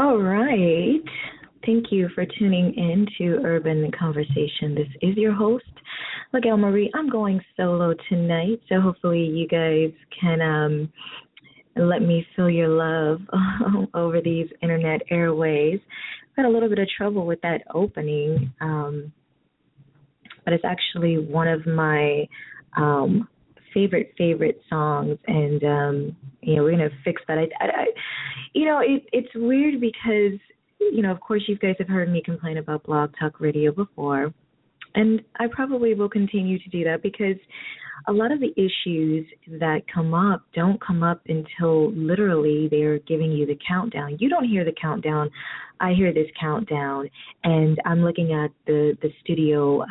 All right. Thank you for tuning in to Urban Conversation. This is your host, Miguel Marie. I'm going solo tonight, so hopefully you guys can let me feel your love over these internet airways. I had a little bit of trouble with that opening, but it's actually one of my favorite songs, and we're gonna fix that. It's weird because of course, you guys have heard me complain about Blog Talk Radio before, and I probably will continue to do that because a lot of the issues that come up don't come up until literally they're giving you the countdown. You don't hear the countdown. I hear this countdown, and I'm looking at the studio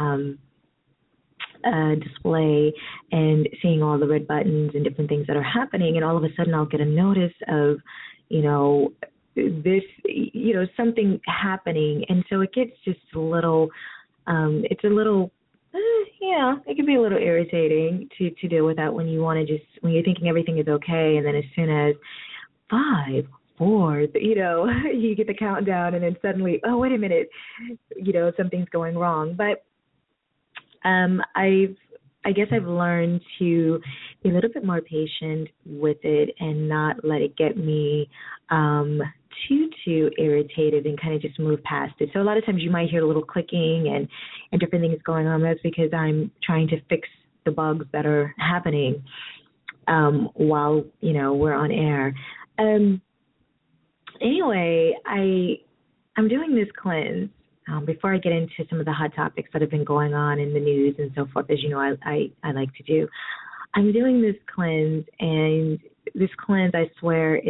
display and seeing all the red buttons and different things that are happening, and all of a sudden I'll get a notice of, this, something happening, and so it gets just a little, it's a little, it can be a little irritating to deal with that when you want to when you're thinking everything is okay, and then as soon as 5, 4, you get the countdown, and then suddenly, oh, wait a minute, something's going wrong. But I guess I've learned to be a little bit more patient with it and not let it get me too irritated and kind of just move past it. So a lot of times you might hear a little clicking and different things going on. That's because I'm trying to fix the bugs that are happening while, we're on air. Anyway, I'm doing this cleanse. Before I get into some of the hot topics that have been going on in the news and so forth, as you know, I like to do, I'm doing this cleanse, and this cleanse, I swear,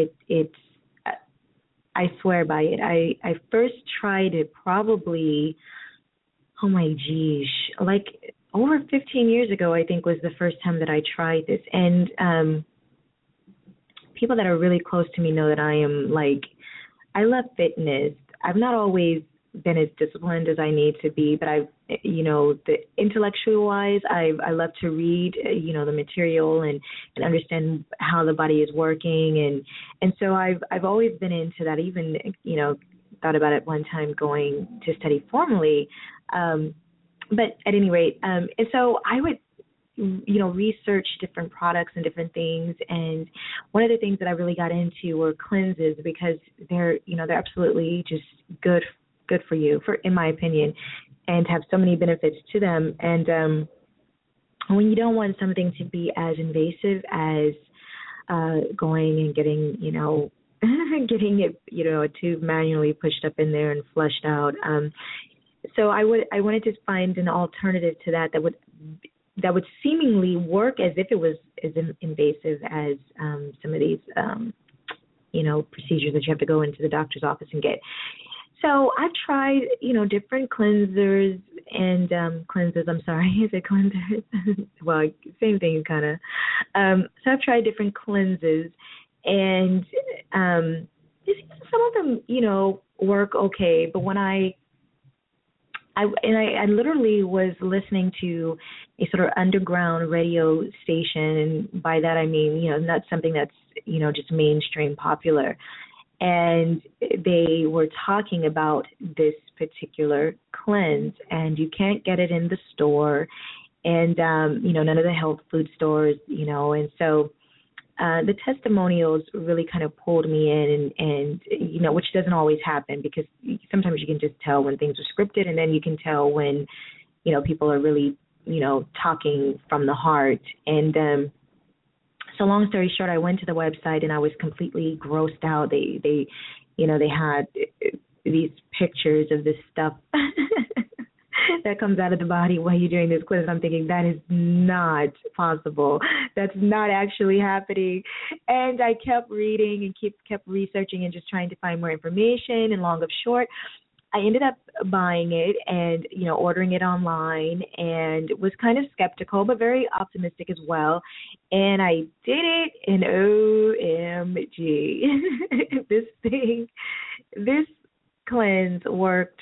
I swear by it. I first tried it probably, oh my geesh, like over 15 years ago, I think was the first time that I tried this. And people that are really close to me know that I love fitness. I've not always been as disciplined as I need to be, but the intellectually wise, I love to read, the material and understand how the body is working, and so I've always been into that. Even thought about it one time going to study formally, but at any rate, and so I would research different products and different things. And one of the things that I really got into were cleanses, because they're absolutely just good for you, in my opinion, and have so many benefits to them. And when you don't want something to be as invasive as going and getting, getting it, a tube manually pushed up in there and flushed out. So I wanted to find an alternative to that would seemingly work as if it was as invasive as some of these, procedures that you have to go into the doctor's office and get. So I've tried, different cleansers and cleansers. I'm sorry, is it cleansers? Well, same thing, kind of. So I've tried different cleanses, and some of them, work okay. But when I literally was listening to a sort of underground radio station, and by that I mean, not something that's, just mainstream popular. And they were talking about this particular cleanse, and you can't get it in the store, and, none of the health food stores, and so the testimonials really kind of pulled me in, and which doesn't always happen, because sometimes you can just tell when things are scripted, and then you can tell when, people are really, talking from the heart. And so long story short, I went to the website and I was completely grossed out. They had these pictures of this stuff that comes out of the body while you're doing this quiz. I'm thinking, that is not possible. That's not actually happening. And I kept reading and kept researching and just trying to find more information. And long of short, I ended up buying it and, ordering it online, and was kind of skeptical, but very optimistic as well. And I did it, and OMG, this cleanse worked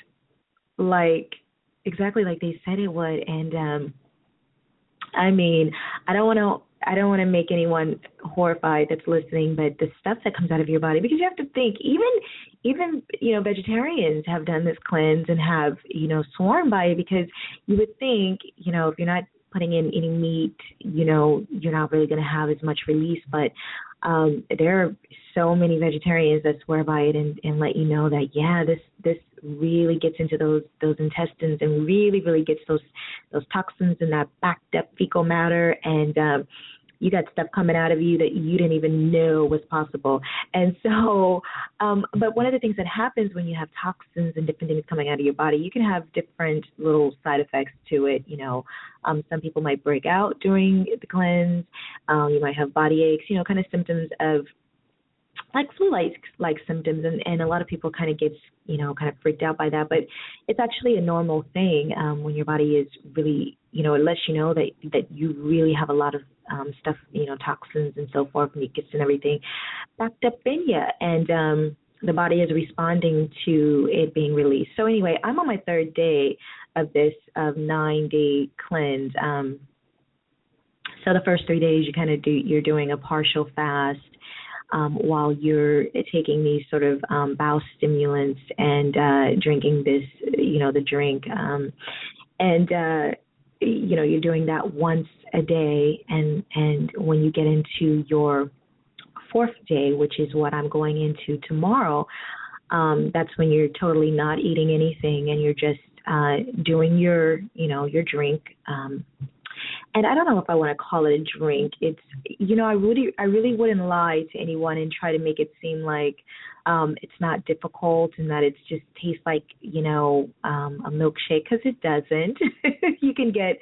exactly like they said it would. And I mean, I don't want to I don't want to make anyone horrified that's listening, but the stuff that comes out of your body, because you have to think, even vegetarians have done this cleanse and have sworn by it, because you would think if you're not putting in any meat, you're not really going to have as much release, but there are so many vegetarians that swear by it and let you know that this really gets into those intestines and really gets those toxins and that backed up fecal matter, and you got stuff coming out of you that you didn't even know was possible. And so, but one of the things that happens when you have toxins and different things coming out of your body, you can have different little side effects to it. Some people might break out during the cleanse. You might have body aches, kind of symptoms of like flu-like symptoms, and a lot of people kind of gets kind of freaked out by that, but it's actually a normal thing when your body is really it lets you know that you really have a lot of stuff, toxins and so forth, mucus and everything backed up in you, and the body is responding to it being released. So anyway, I'm on my third day of this 9-day cleanse. So the first 3 days you're doing a partial fast, while you're taking these sort of bowel stimulants and drinking this, the drink. You're doing that once a day. And when you get into your fourth day, which is what I'm going into tomorrow, that's when you're totally not eating anything and you're just doing your drink. And I don't know if I want to call it a drink. It's, I really wouldn't lie to anyone and try to make it seem like it's not difficult and that it just tastes like, a milkshake, because it doesn't. You can get,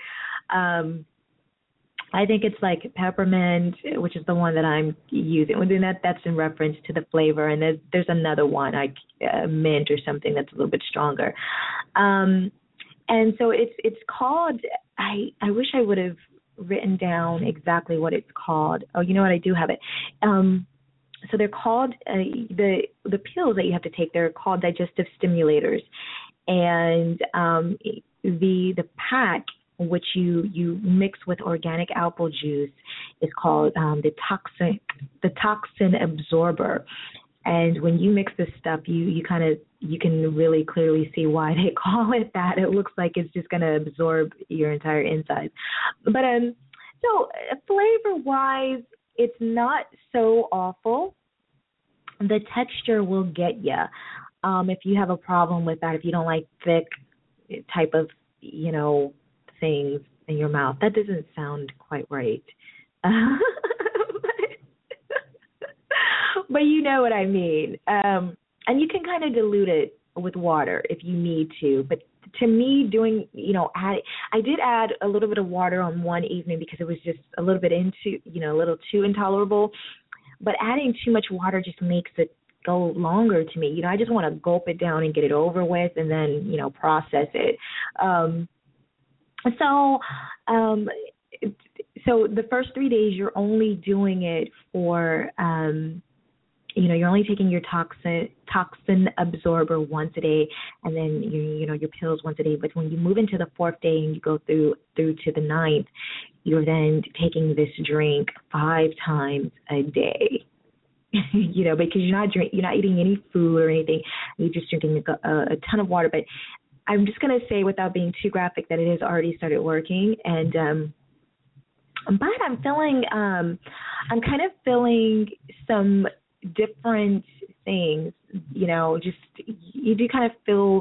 I think it's like peppermint, which is the one that I'm using. And that's in reference to the flavor. And there's another one, like mint or something that's a little bit stronger. And so it's called, I wish I would have written down exactly what it's called. Oh, you know what? I do have it. So they're called, the pills that you have to take, they're called digestive stimulators. And the pack, which you mix with organic apple juice, is called the toxin absorber. And when you mix this stuff, you can really clearly see why they call it that. It looks like it's just going to absorb your entire insides. But so flavor-wise, it's not so awful. The texture will get you. If you have a problem with that, if you don't like thick type of, things in your mouth, that doesn't sound quite right. But you know what I mean. And you can kind of dilute it with water if you need to. But to me, I did add a little bit of water on one evening because it was just a little bit a little too intolerable. But adding too much water just makes it go longer to me. I just want to gulp it down and get it over with and then, process it. So the first 3 days, you're only doing it for, you're only taking your toxin absorber once a day, and then your pills once a day. But when you move into the fourth day and you go through to the ninth, you're then taking this drink 5 times a day. Because you're not eating any food or anything. You're just drinking a ton of water. But I'm just going to say, without being too graphic, that it has already started working. And but I'm kind of feeling some different things. Just you do kind of feel,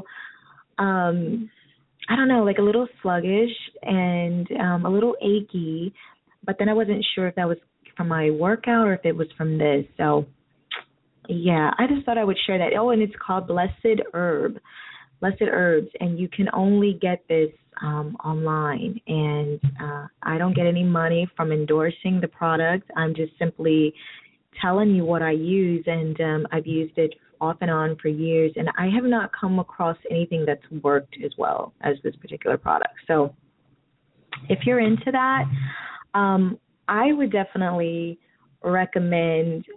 I don't know, like a little sluggish and a little achy. But then I wasn't sure if that was from my workout or if it was from this. So yeah, I just thought I would share that. Oh, and it's called Blessed Herbs, and you can only get this online. And I don't get any money from endorsing the product. I'm just simply telling you what I use, and I've used it off and on for years, and I have not come across anything that's worked as well as this particular product. So if you're into that, I would definitely recommend,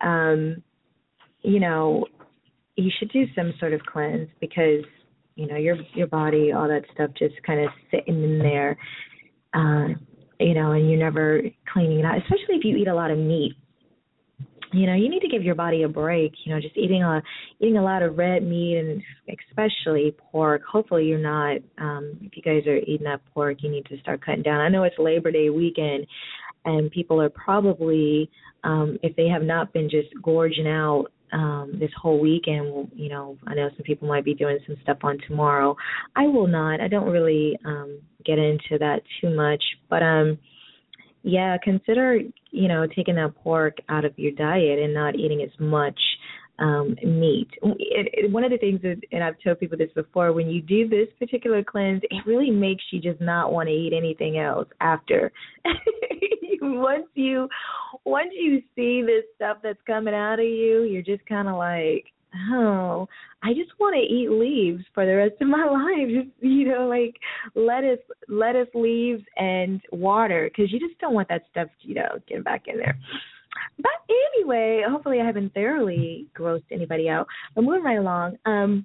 you should do some sort of cleanse, because, your body, all that stuff just kind of sitting in there. and you're never cleaning it out, especially if you eat a lot of meat. You need to give your body a break. Just eating a lot of red meat and especially pork. Hopefully you're not. If you guys are eating that pork, you need to start cutting down. I know it's Labor Day weekend, and people are probably, if they have not been just gorging out this whole weekend, I know some people might be doing some stuff on tomorrow. I will not. I don't really get into that too much, but yeah, consider, taking that pork out of your diet and not eating as much meat. One of the things is, and I've told people this before, when you do this particular cleanse, it really makes you just not want to eat anything else after. Once you see this stuff that's coming out of you, you're just kind of like, oh, I just want to eat leaves for the rest of my life. Just, like lettuce, leaves, and water, because you just don't want that stuff, getting back in there. But anyway, hopefully I haven't thoroughly grossed anybody out. But moving right along,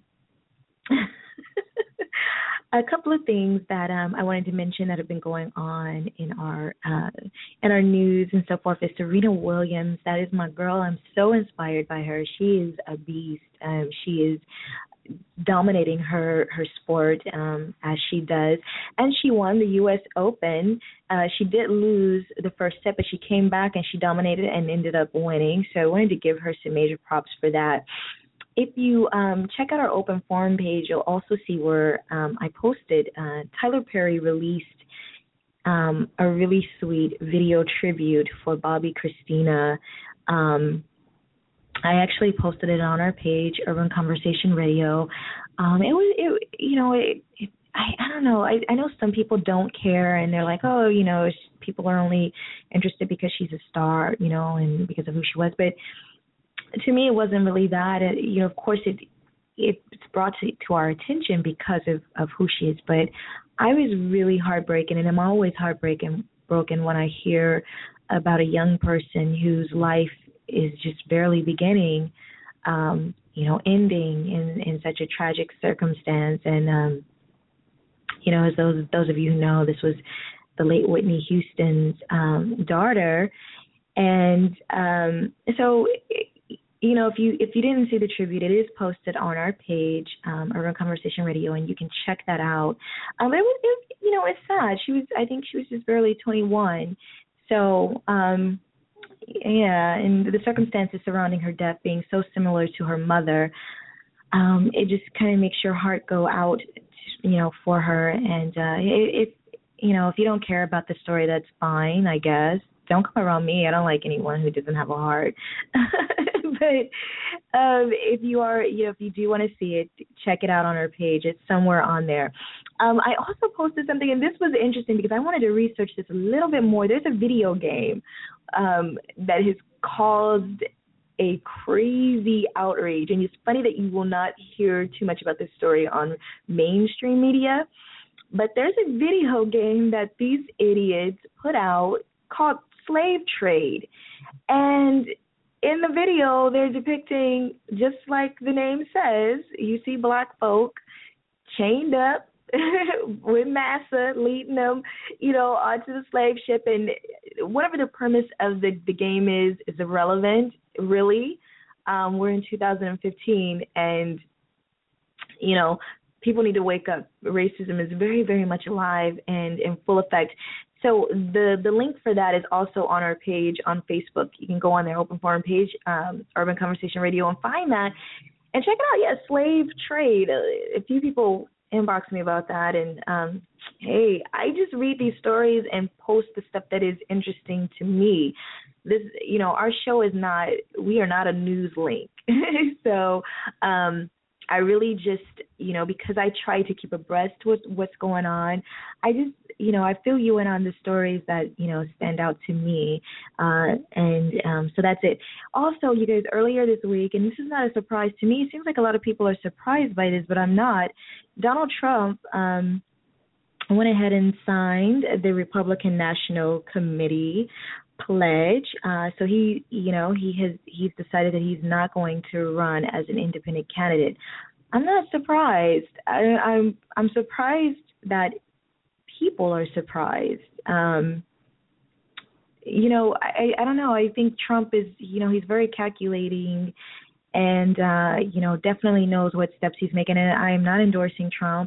a couple of things that I wanted to mention that have been going on in our news and so forth is Serena Williams. That is my girl. I'm so inspired by her. She is a beast. She is dominating her sport as she does, and she won the U.S. Open. She did lose the first set, but she came back and she dominated and ended up winning. So I wanted to give her some major props for that. If you check out our open forum page, you'll also see where I posted Tyler Perry released a really sweet video tribute for Bobby Christina. I actually posted it on our page, Urban Conversation Radio. I don't know. I know some people don't care, and they're like, oh, people are only interested because she's a star, and because of who she was. But to me, it wasn't really that. Of course, it's brought to our attention because of who she is. But I was really heartbroken, and I'm always broken when I hear about a young person whose life is just barely beginning, ending in such a tragic circumstance. And, as those of you who know, this was the late Whitney Houston's daughter. And so, if you didn't see the tribute, it is posted on our page, Urban Conversation Radio, and you can check that out. It's sad. I think she was just barely 21. So, yeah, and the circumstances surrounding her death being so similar to her mother, it just kind of makes your heart go out, for her. And if you don't care about the story, that's fine, I guess. Don't come around me. I don't like anyone who doesn't have a heart. But if you do want to see it, check it out on our page. It's somewhere on there. I also posted something, and this was interesting because I wanted to research this a little bit more. There's a video game that has caused a crazy outrage, and it's funny that you will not hear too much about this story on mainstream media, but there's a video game that these idiots put out called Slave Trade, and in the video they're depicting, just like the name says, you see black folk chained up with massa leading them, onto the slave ship. And whatever the premise of the game is irrelevant, really. We're in 2015, and, people need to wake up. Racism is very, very much alive and in full effect. So the link for that is also on our page on Facebook. You can go on their open forum page, Urban Conversation Radio, and find that and check it out. Yeah, slave trade. A few people inbox me about that, and hey, I just read these stories and post the stuff that is interesting to me. This, our show is not, we are not a news link. So I really just, because I try to keep abreast with what's going on, I just, I fill you in on the stories that, stand out to me. So that's it. Also, you guys, earlier this week, and this is not a surprise to me, it seems like a lot of people are surprised by this, but I'm not. Donald Trump went ahead and signed the Republican National Committee pledge. So he's decided that he's not going to run as an independent candidate. I'm not surprised. I'm surprised that people are surprised. I don't know. I think Trump is, he's very calculating and, definitely knows what steps he's making. And I am not endorsing Trump.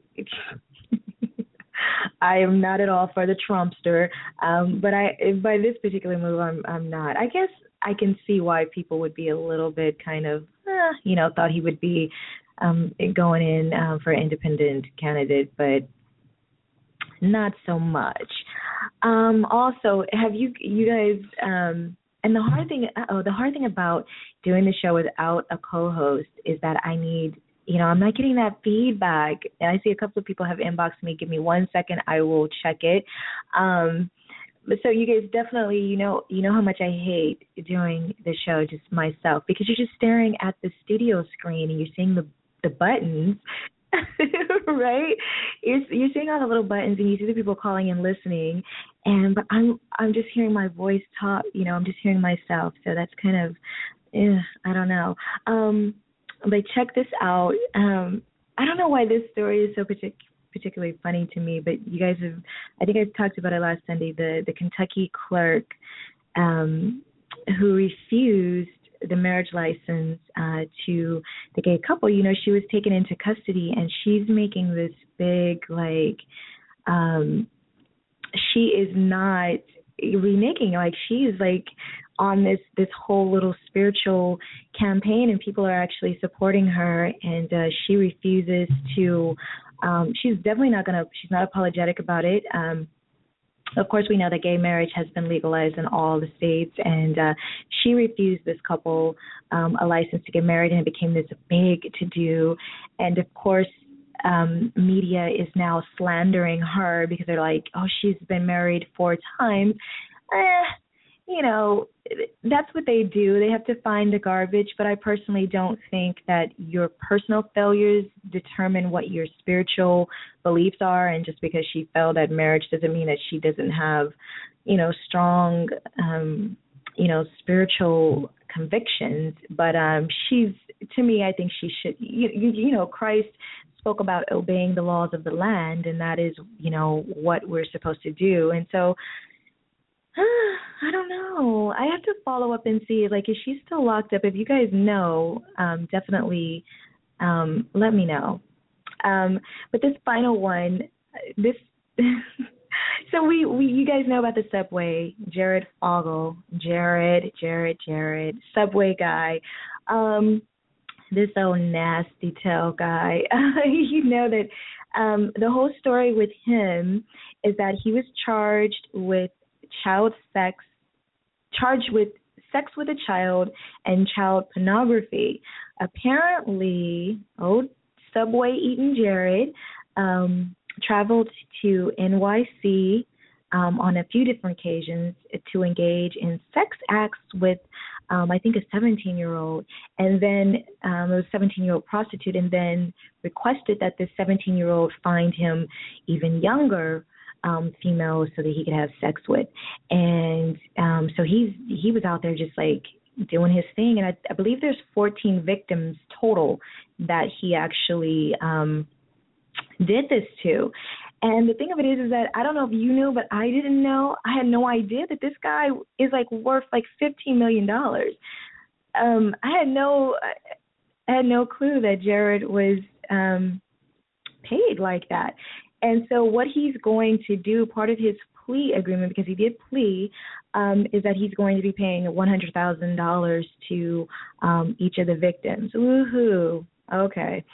I am not at all for the Trumpster. But by this particular move, I'm not. I guess I can see why people would be a little bit kind of, thought he would be going in for an independent candidate, but not so much. Also, have you guys and the hard thing about doing the show without a co-host is that I need, I'm not getting that feedback. And I see a couple of people have inboxed me. Give me 1 second, I will check it. But so you guys definitely, you know how much I hate doing the show just myself, because you're just staring at the studio screen and you're seeing the buttons. Right? You're seeing all the little buttons and you see the people calling and listening, but I'm just hearing my voice talk. I'm just hearing myself. So that's kind of, I don't know. But check this out. I don't know why this story is so particularly funny to me, but you guys I think I talked about it last Sunday. The Kentucky clerk who refused the marriage license to the gay couple. She was taken into custody, and she's making this big, she is not reneging. She is on this whole little spiritual campaign, and people are actually supporting her, and she refuses to, she's definitely she's not apologetic about it. Of course, we know that gay marriage has been legalized in all the states, and she refused this couple a license to get married, and it became this big to-do. And, of course, media is now slandering her because they're like, oh, she's been married 4 times. That's what they do. They have to find the garbage, but I personally don't think that your personal failures determine what your spiritual beliefs are, and just because she failed at marriage doesn't mean that she doesn't have, strong, spiritual convictions. But to me, I think she should, Christ spoke about obeying the laws of the land, and that is, what we're supposed to do. And so, I don't know. I have to follow up and see, is she still locked up? If you guys know, definitely let me know. But this final one, so you guys know about the Subway, Jared Fogle, Jared, Subway guy. This old nasty tail guy. You know that the whole story with him is that he was charged with sex with a child and child pornography. Apparently, old Subway eating Jared traveled to NYC on a few different occasions to engage in sex acts with, I think, a 17-year-old, and then a 17-year-old prostitute, and then requested that this 17-year-old find him even younger female so that he could have sex with. And so he was out there just doing his thing. And I believe there's 14 victims total that he actually did this to. And the thing of it is that I don't know if you knew, but I didn't know. I had no idea that this guy is worth $15 million. I had no clue that Jared was paid like that. And so what he's going to do, part of his plea agreement, because he did plea, is that he's going to be paying $100,000 to each of the victims. Woohoo! Okay.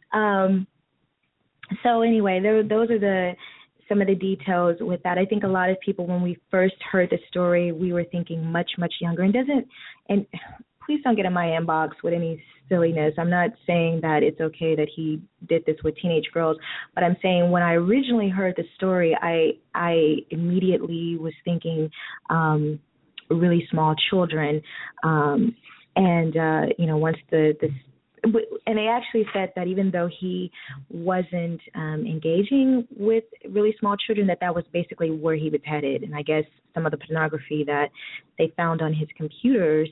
So anyway, those are some of the details with that. I think a lot of people, when we first heard the story, we were thinking much, much younger. And please don't get in my inbox with any silliness. I'm not saying that it's okay that he did this with teenage girls, but I'm saying when I originally heard the story, I immediately was thinking really small children. Once and they actually said that even though he wasn't engaging with really small children, that was basically where he was headed. And I guess some of the pornography that they found on his computers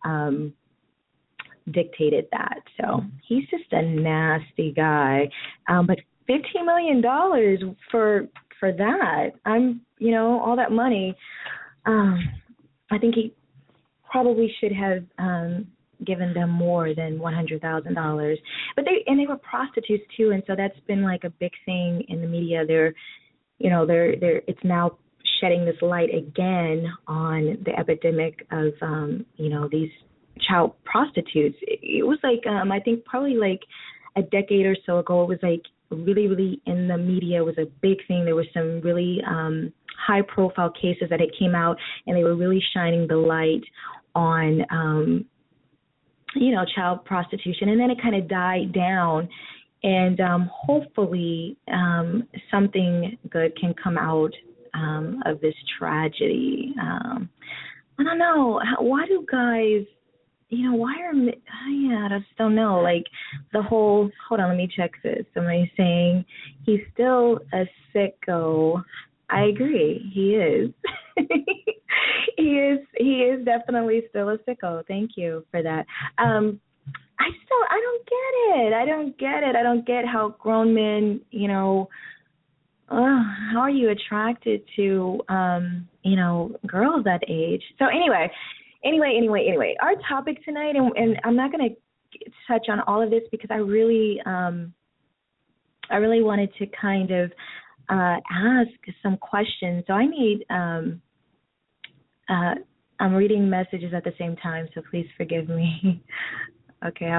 dictated that. So he's just a nasty guy. But $15 million for that, all that money. Um, I think he probably should have given them more than $100,000. But they were prostitutes too, and so that's been like a big thing in the media. They're it's now shedding this light again on the epidemic of these child prostitutes. It was like I think probably like a decade or so ago. It was like really, really in the media. It was a big thing. There were some really high profile cases that had came out, and they were really shining the light on child prostitution. And then it kind of died down, and hopefully something good can come out of this tragedy. I don't know. Why do guys, I just don't know. Like hold on, let me check this. Somebody's saying he's still a sicko. I agree. He is. He is definitely still a sicko. Thank you for that. I don't get it. I don't get how grown men, how are you attracted to, girls that age? So anyway, our topic tonight, and I'm not going to touch on all of this because I really wanted to kind of ask some questions. So I need, I'm reading messages at the same time, so please forgive me. Okay,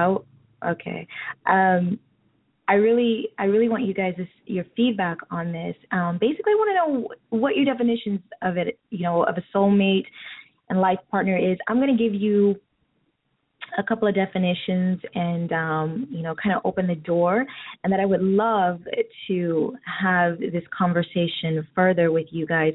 I really want you guys your feedback on this. Basically, I want to know what your definitions of it, of a soulmate and life partner is. I'm going to give you a couple of definitions and kind of open the door, and that I would love to have this conversation further with you guys.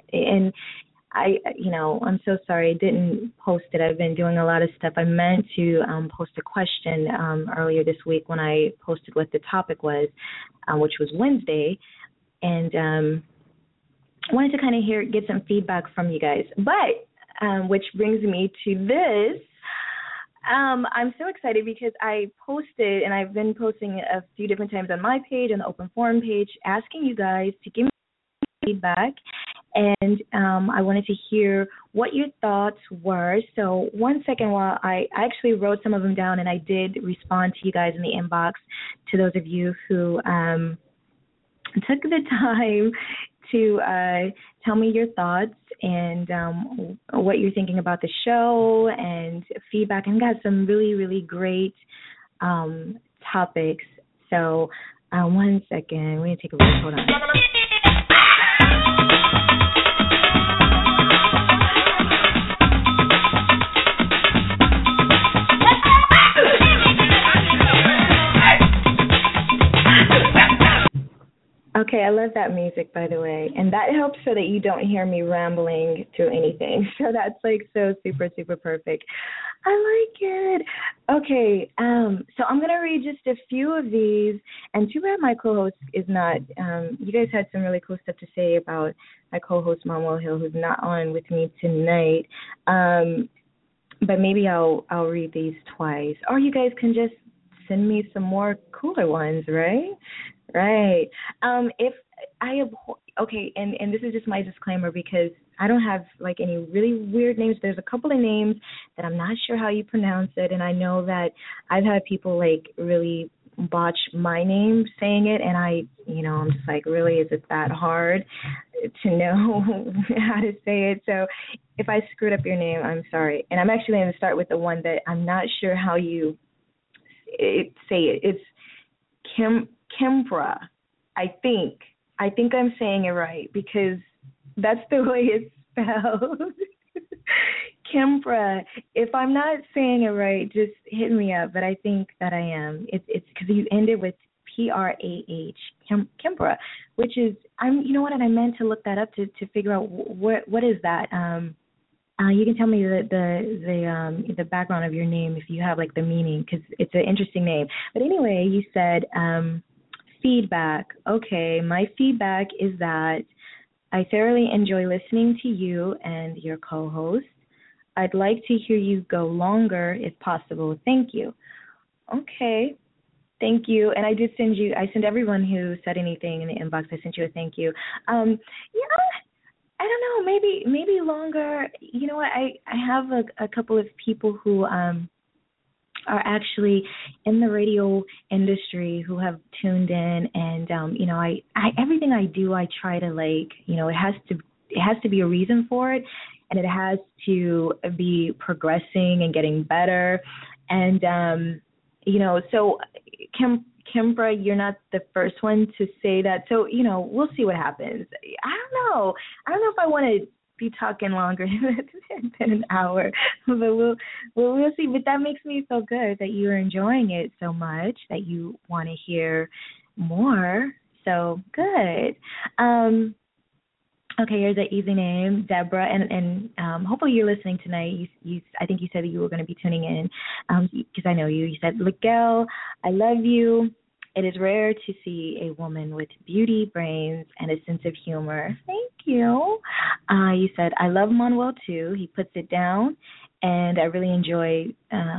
I'm so sorry I didn't post it. I've been doing a lot of stuff. I meant to post a question earlier this week when I posted what the topic was, which was Wednesday, and wanted to kind of get some feedback from you guys. But which brings me to this. I'm so excited because I posted, and I've been posting a few different times on my page, on the open forum page, asking you guys to give me feedback. And I wanted to hear what your thoughts were. So 1 second, while I actually wrote some of them down, and I did respond to you guys in the inbox, to those of you who took the time to tell me your thoughts and what you're thinking about the show and feedback. And got some really, really great topics. So 1 second. We're going to take a break. Hold on. Okay, I love that music, by the way, and that helps so that you don't hear me rambling through anything. So that's like so super, super perfect. I like it. Okay, so I'm going to read just a few of these, and too bad my co-host is not, you guys had some really cool stuff to say about my co-host, Manuel Hill, who's not on with me tonight, but maybe I'll read these twice, or you guys can just send me some more cooler ones, right? Right. If I have, okay, and this is just my disclaimer because I don't have like any really weird names. There's a couple of names that I'm not sure how you pronounce it, and I know that I've had people like really botch my name saying it, and I'm just like, really, is it that hard to know how to say it? So if I screwed up your name, I'm sorry. And I'm actually going to start with the one that I'm not sure how you say it. It's Kimpra. I think I'm saying it right because that's the way it's spelled. Kimpra. If I'm not saying it right, just hit me up. But I think that I am. It's because you ended with Prah, Kimpra, which is You know what? And I meant to look that up to figure out what is that. You can tell me the background of your name if you have like the meaning, because it's an interesting name. But anyway, you said feedback. Okay, my feedback is that I thoroughly enjoy listening to you and your co-host. I'd like to hear you go longer if possible. Thank you. Okay, thank you. And I send everyone who said anything in the inbox, I sent you a thank you. Yeah. I don't know, maybe longer. You know what? I have a couple of people who are actually in the radio industry who have tuned in, and I everything I do, I try to, like, it has to be a reason for it, and it has to be progressing and getting better. And so Kimbra, you're not the first one to say that. So, we'll see what happens. I don't know if I want to be talking longer than an hour, but we'll see. But that makes me feel good that you're enjoying it so much that you want to hear more. So good. Okay, here's an easy name, Deborah, and hopefully you're listening tonight. I think you said that you were going to be tuning in, because I know you. You said, Miguel, I love you. It is rare to see a woman with beauty, brains, and a sense of humor. Thank you. You said, I love Manuel too. He puts it down, and I really enjoy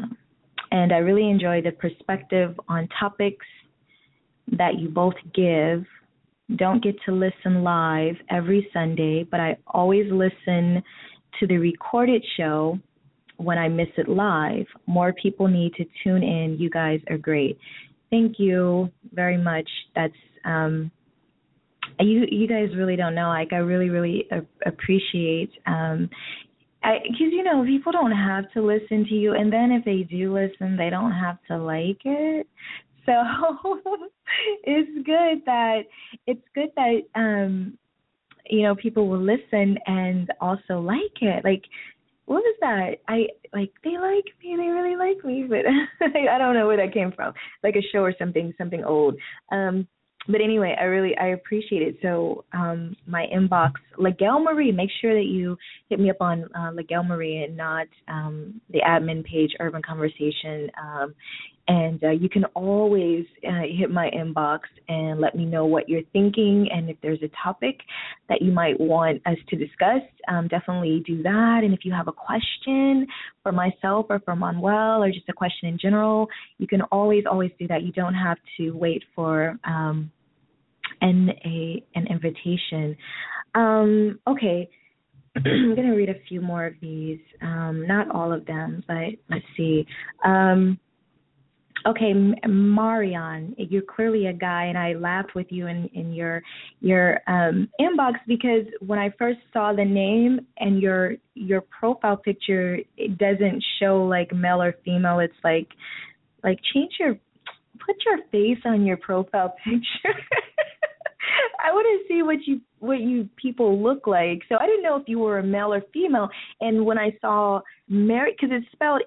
the perspective on topics that you both give. Don't get to listen live every Sunday, but I always listen to the recorded show when I miss it live. More people need to tune in. You guys are great. Thank you very much. That's you guys really don't know. Like, I really, really appreciate because people don't have to listen to you, and then if they do listen, they don't have to like it. So it's good that people will listen and also like it. Like, what was that? They like me, they really like me, but I don't know where that came from. Like a show or something old. But anyway, I appreciate it. So my inbox, Laguel Marie, make sure that you hit me up on Laguel Marie and not the admin page, Urban Conversation. And you can always hit my inbox and let me know what you're thinking, and if there's a topic that you might want us to discuss, definitely do that. And if you have a question for myself or for Manuel, or just a question in general, you can always do that. You don't have to wait for an invitation. Okay. I'm going to read a few more of these. Not all of them, but let's see. Okay, Marion, you're clearly a guy, and I laughed with you in your inbox, because when I first saw the name and your profile picture, it doesn't show like male or female. It's like put your face on your profile picture. I want to see what you people look like. So I didn't know if you were a male or female, and when I saw Mary, because it's spelled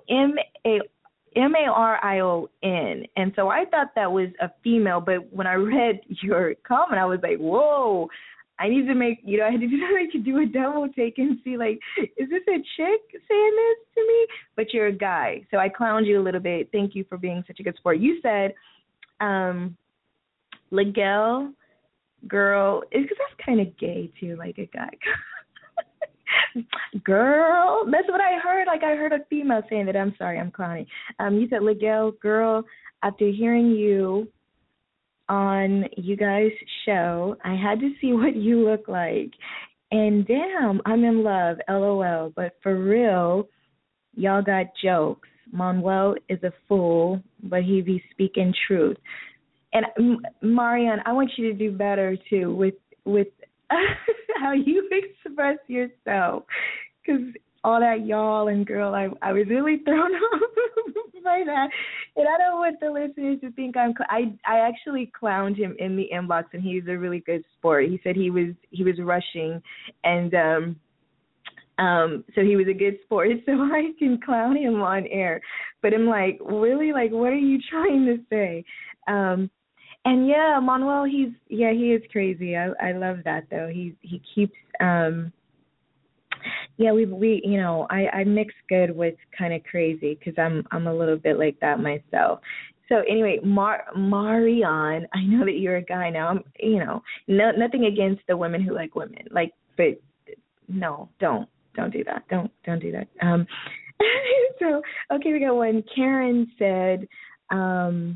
Marion, and so I thought that was a female, but when I read your comment, I was like, whoa, I need to do a double take and see, like, is this a chick saying this to me? But you're a guy, so I clowned you a little bit. Thank you for being such a good sport. You said, Laguel, girl, because that's kind of gay too, like a guy. Girl, that's what I heard. Like, I heard a female saying that. I'm sorry, I'm clowning. You said, Laguel, girl, after hearing you on you guys' show, I had to see what you look like. And damn, I'm in love, LOL. But for real, y'all got jokes. Manuel is a fool, but he be speaking truth. And Marianne, I want you to do better too with how you express yourself, because all that y'all and girl, I was really thrown off by that, and I don't want the listeners to think I actually clowned him in the inbox, and he's a really good sport. He said he was rushing, and so he was a good sport, so I can clown him on air. But I'm like, really, like, what are you trying to say? And yeah, Manuel, he is crazy. I love that though. He keeps I mix good with kind of crazy, because I'm a little bit like that myself. So anyway, Marion, I know that you're a guy now. Nothing against the women who like women, like, but no, don't do that. Don't do that. So okay, we got one. Karen said.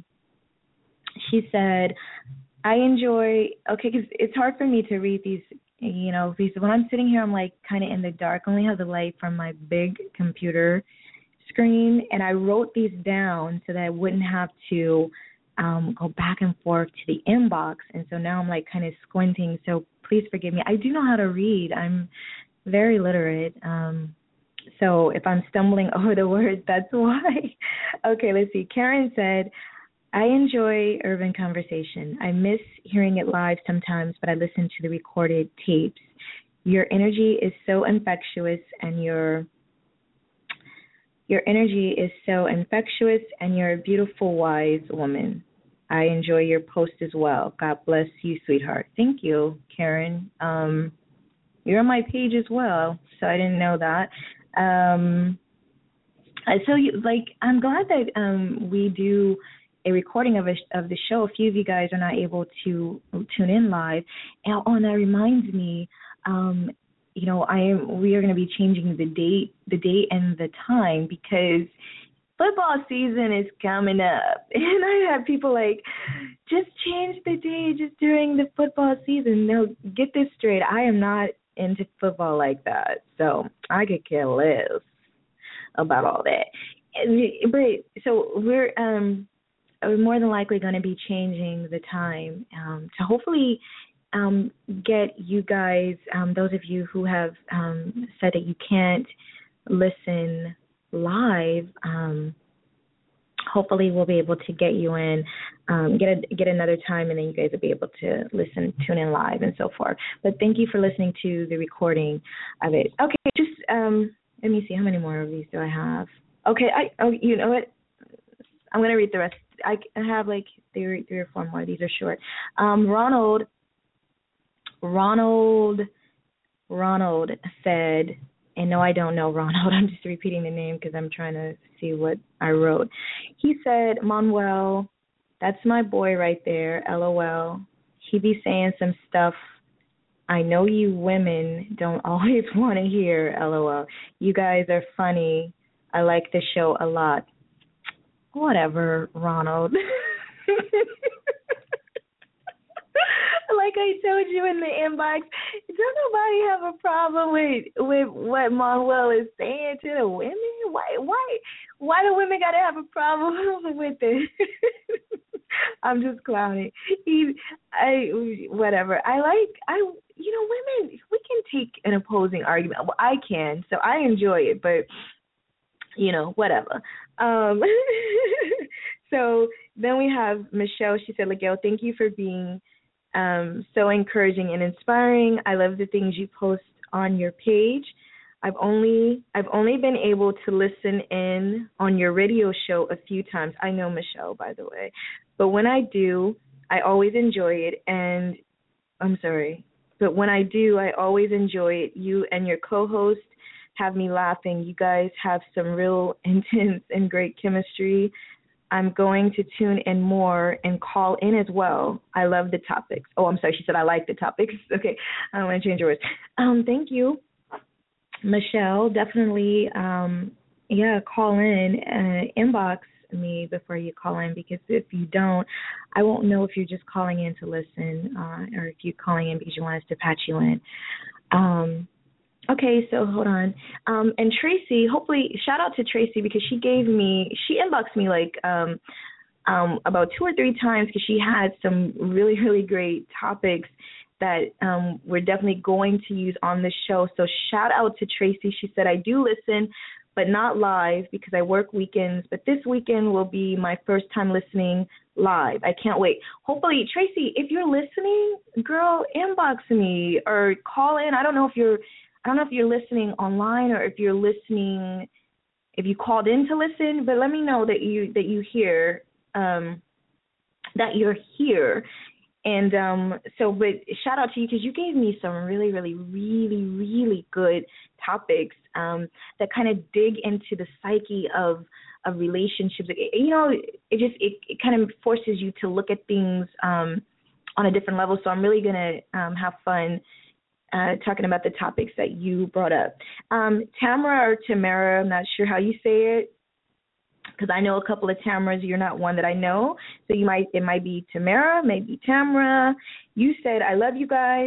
She said, I enjoy, okay, because it's hard for me to read these because when I'm sitting here, I'm like kind of in the dark. I only have the light from my big computer screen, and I wrote these down so that I wouldn't have to go back and forth to the inbox. And so now I'm like kind of squinting. So please forgive me. I do know how to read. I'm very literate. So if I'm stumbling over the words, that's why. Okay, let's see. Karen said, I enjoy Urban Conversation. I miss hearing it live sometimes, but I listen to the recorded tapes. Your energy is so infectious, and your energy is so infectious, and you're a beautiful, wise woman. I enjoy your post as well. God bless you, sweetheart. Thank you, Karen. You're on my page as well, so I didn't know that. I'm glad that we do a recording of the show. A few of you guys are not able to tune in live. And that reminds me, we are going to be changing the date and the time, because football season is coming up. And I have people like, just change the day just during the football season. No, get this straight. I am not into football like that. So I could care less about all that. But so we're more than likely going to be changing the time to hopefully get you guys, those of you who have said that you can't listen live, hopefully we'll be able to get you in, get another time, and then you guys will be able to tune in live and so forth. But thank you for listening to the recording of it. Okay, just let me see, how many more of these do I have? Okay, you know what? I'm going to read the rest. I have like three or four more. These are short. Ronald said, and no, I don't know Ronald. I'm just repeating the name because I'm trying to see what I wrote. He said, Manuel, that's my boy right there, LOL. He be saying some stuff I know you women don't always want to hear, LOL. You guys are funny. I like the show a lot. Whatever, Ronald. Like I told you in the inbox, don't nobody have a problem with what Manuel is saying to the women? Why do women gotta have a problem with it? I'm just clowning. Whatever. Women, we can take an opposing argument. Well, I can, so I enjoy it, but whatever. So then we have Michelle. She said, Miguel, thank you for being so encouraging and inspiring. I love the things you post on your page. I've only been able to listen in on your radio show a few times. I know Michelle, by the way. But when I do, I always enjoy it. And I'm sorry. But when I do, I always enjoy it. You and your co-host have me laughing. You guys have some real intense and great chemistry. I'm going to tune in more and call in as well. I love the topics. Oh, I'm sorry. She said I like the topics. Okay. I don't want to change your words. Thank you, Michelle. Definitely, call in, inbox me before you call in, because if you don't, I won't know if you're just calling in to listen or if you're calling in because you want us to patch you in. Okay, so hold on. And Tracy, hopefully, shout out to Tracy, because she inboxed me like about 2 or 3 times, because she had some really, really great topics that we're definitely going to use on the show. So shout out to Tracy. She said, I do listen, but not live because I work weekends. But this weekend will be my first time listening live. I can't wait. Hopefully, Tracy, if you're listening, girl, inbox me or call in. I don't know if you're listening online or if you're listening, if you called in to listen, but let me know that you hear, that you're here. And but shout out to you, because you gave me some really, really, really, really good topics that kind of dig into the psyche of relationships. It kind of forces you to look at things on a different level. So I'm really going to have fun talking about the topics that you brought up. Tamara or Tamara, I'm not sure how you say it, because I know a couple of Tamaras. You're not one that I know. So it might be Tamara, maybe Tamara. You said, I love you guys.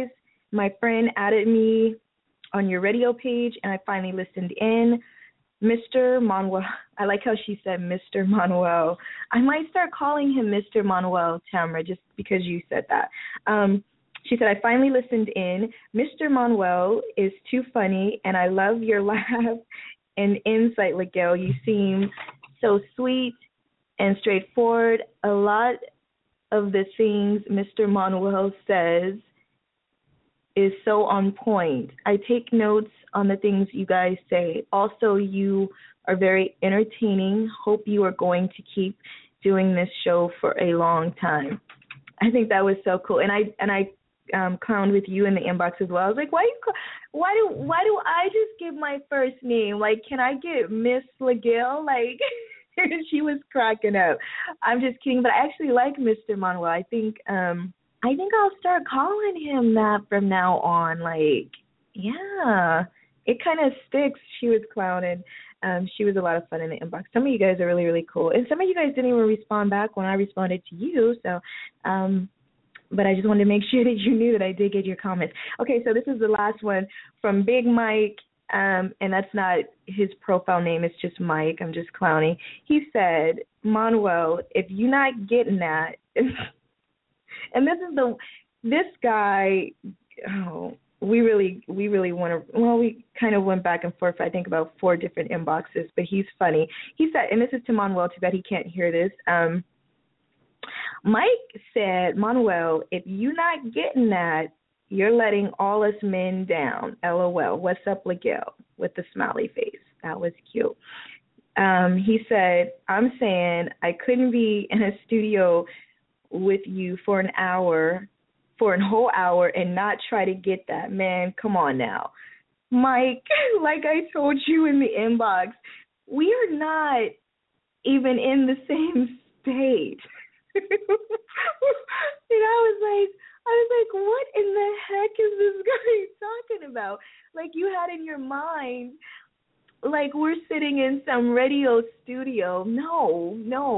My friend added me on your radio page, and I finally listened in. Mr. Manuel, I like how she said Mr. Manuel. I might start calling him Mr. Manuel, Tamara, just because you said that. She said, I finally listened in. Mr. Manuel is too funny, and I love your laugh and insight, Miguel. You seem so sweet and straightforward. A lot of the things Mr. Manuel says is so on point. I take notes on the things you guys say. Also, you are very entertaining. Hope you are going to keep doing this show for a long time. I think that was so cool. And I clowned with you in the inbox as well. I was like, why do I just give my first name? Like, can I get Miss LaGale? Like, she was cracking up. I'm just kidding, but I actually like Mr. Manuel. I think I'll start calling him that from now on. Like, yeah, it kind of sticks. She was clowning. She was a lot of fun in the inbox. Some of you guys are really, really cool. And some of you guys didn't even respond back when I responded to you. So, but I just wanted to make sure that you knew that I did get your comments. Okay, so this is the last one from Big Mike, and that's not his profile name. It's just Mike. I'm just clowning. He said, Manuel, if you're not getting that, and this guy, we really want to, well, we kind of went back and forth, I think, about 4 different inboxes, but he's funny. He said, and this is to Manuel, too bad he can't hear this. Mike said, Manuel, if you're not getting that, you're letting all us men down. LOL. What's up, Miguel? With the smiley face. That was cute. He said, I'm saying I couldn't be in a studio with you for a whole hour and not try to get that. Man, come on now. Mike, like I told you in the inbox, we are not even in the same state. And I was like, what in the heck is this guy talking about? Like, you had in your mind, like, we're sitting in some radio studio. No.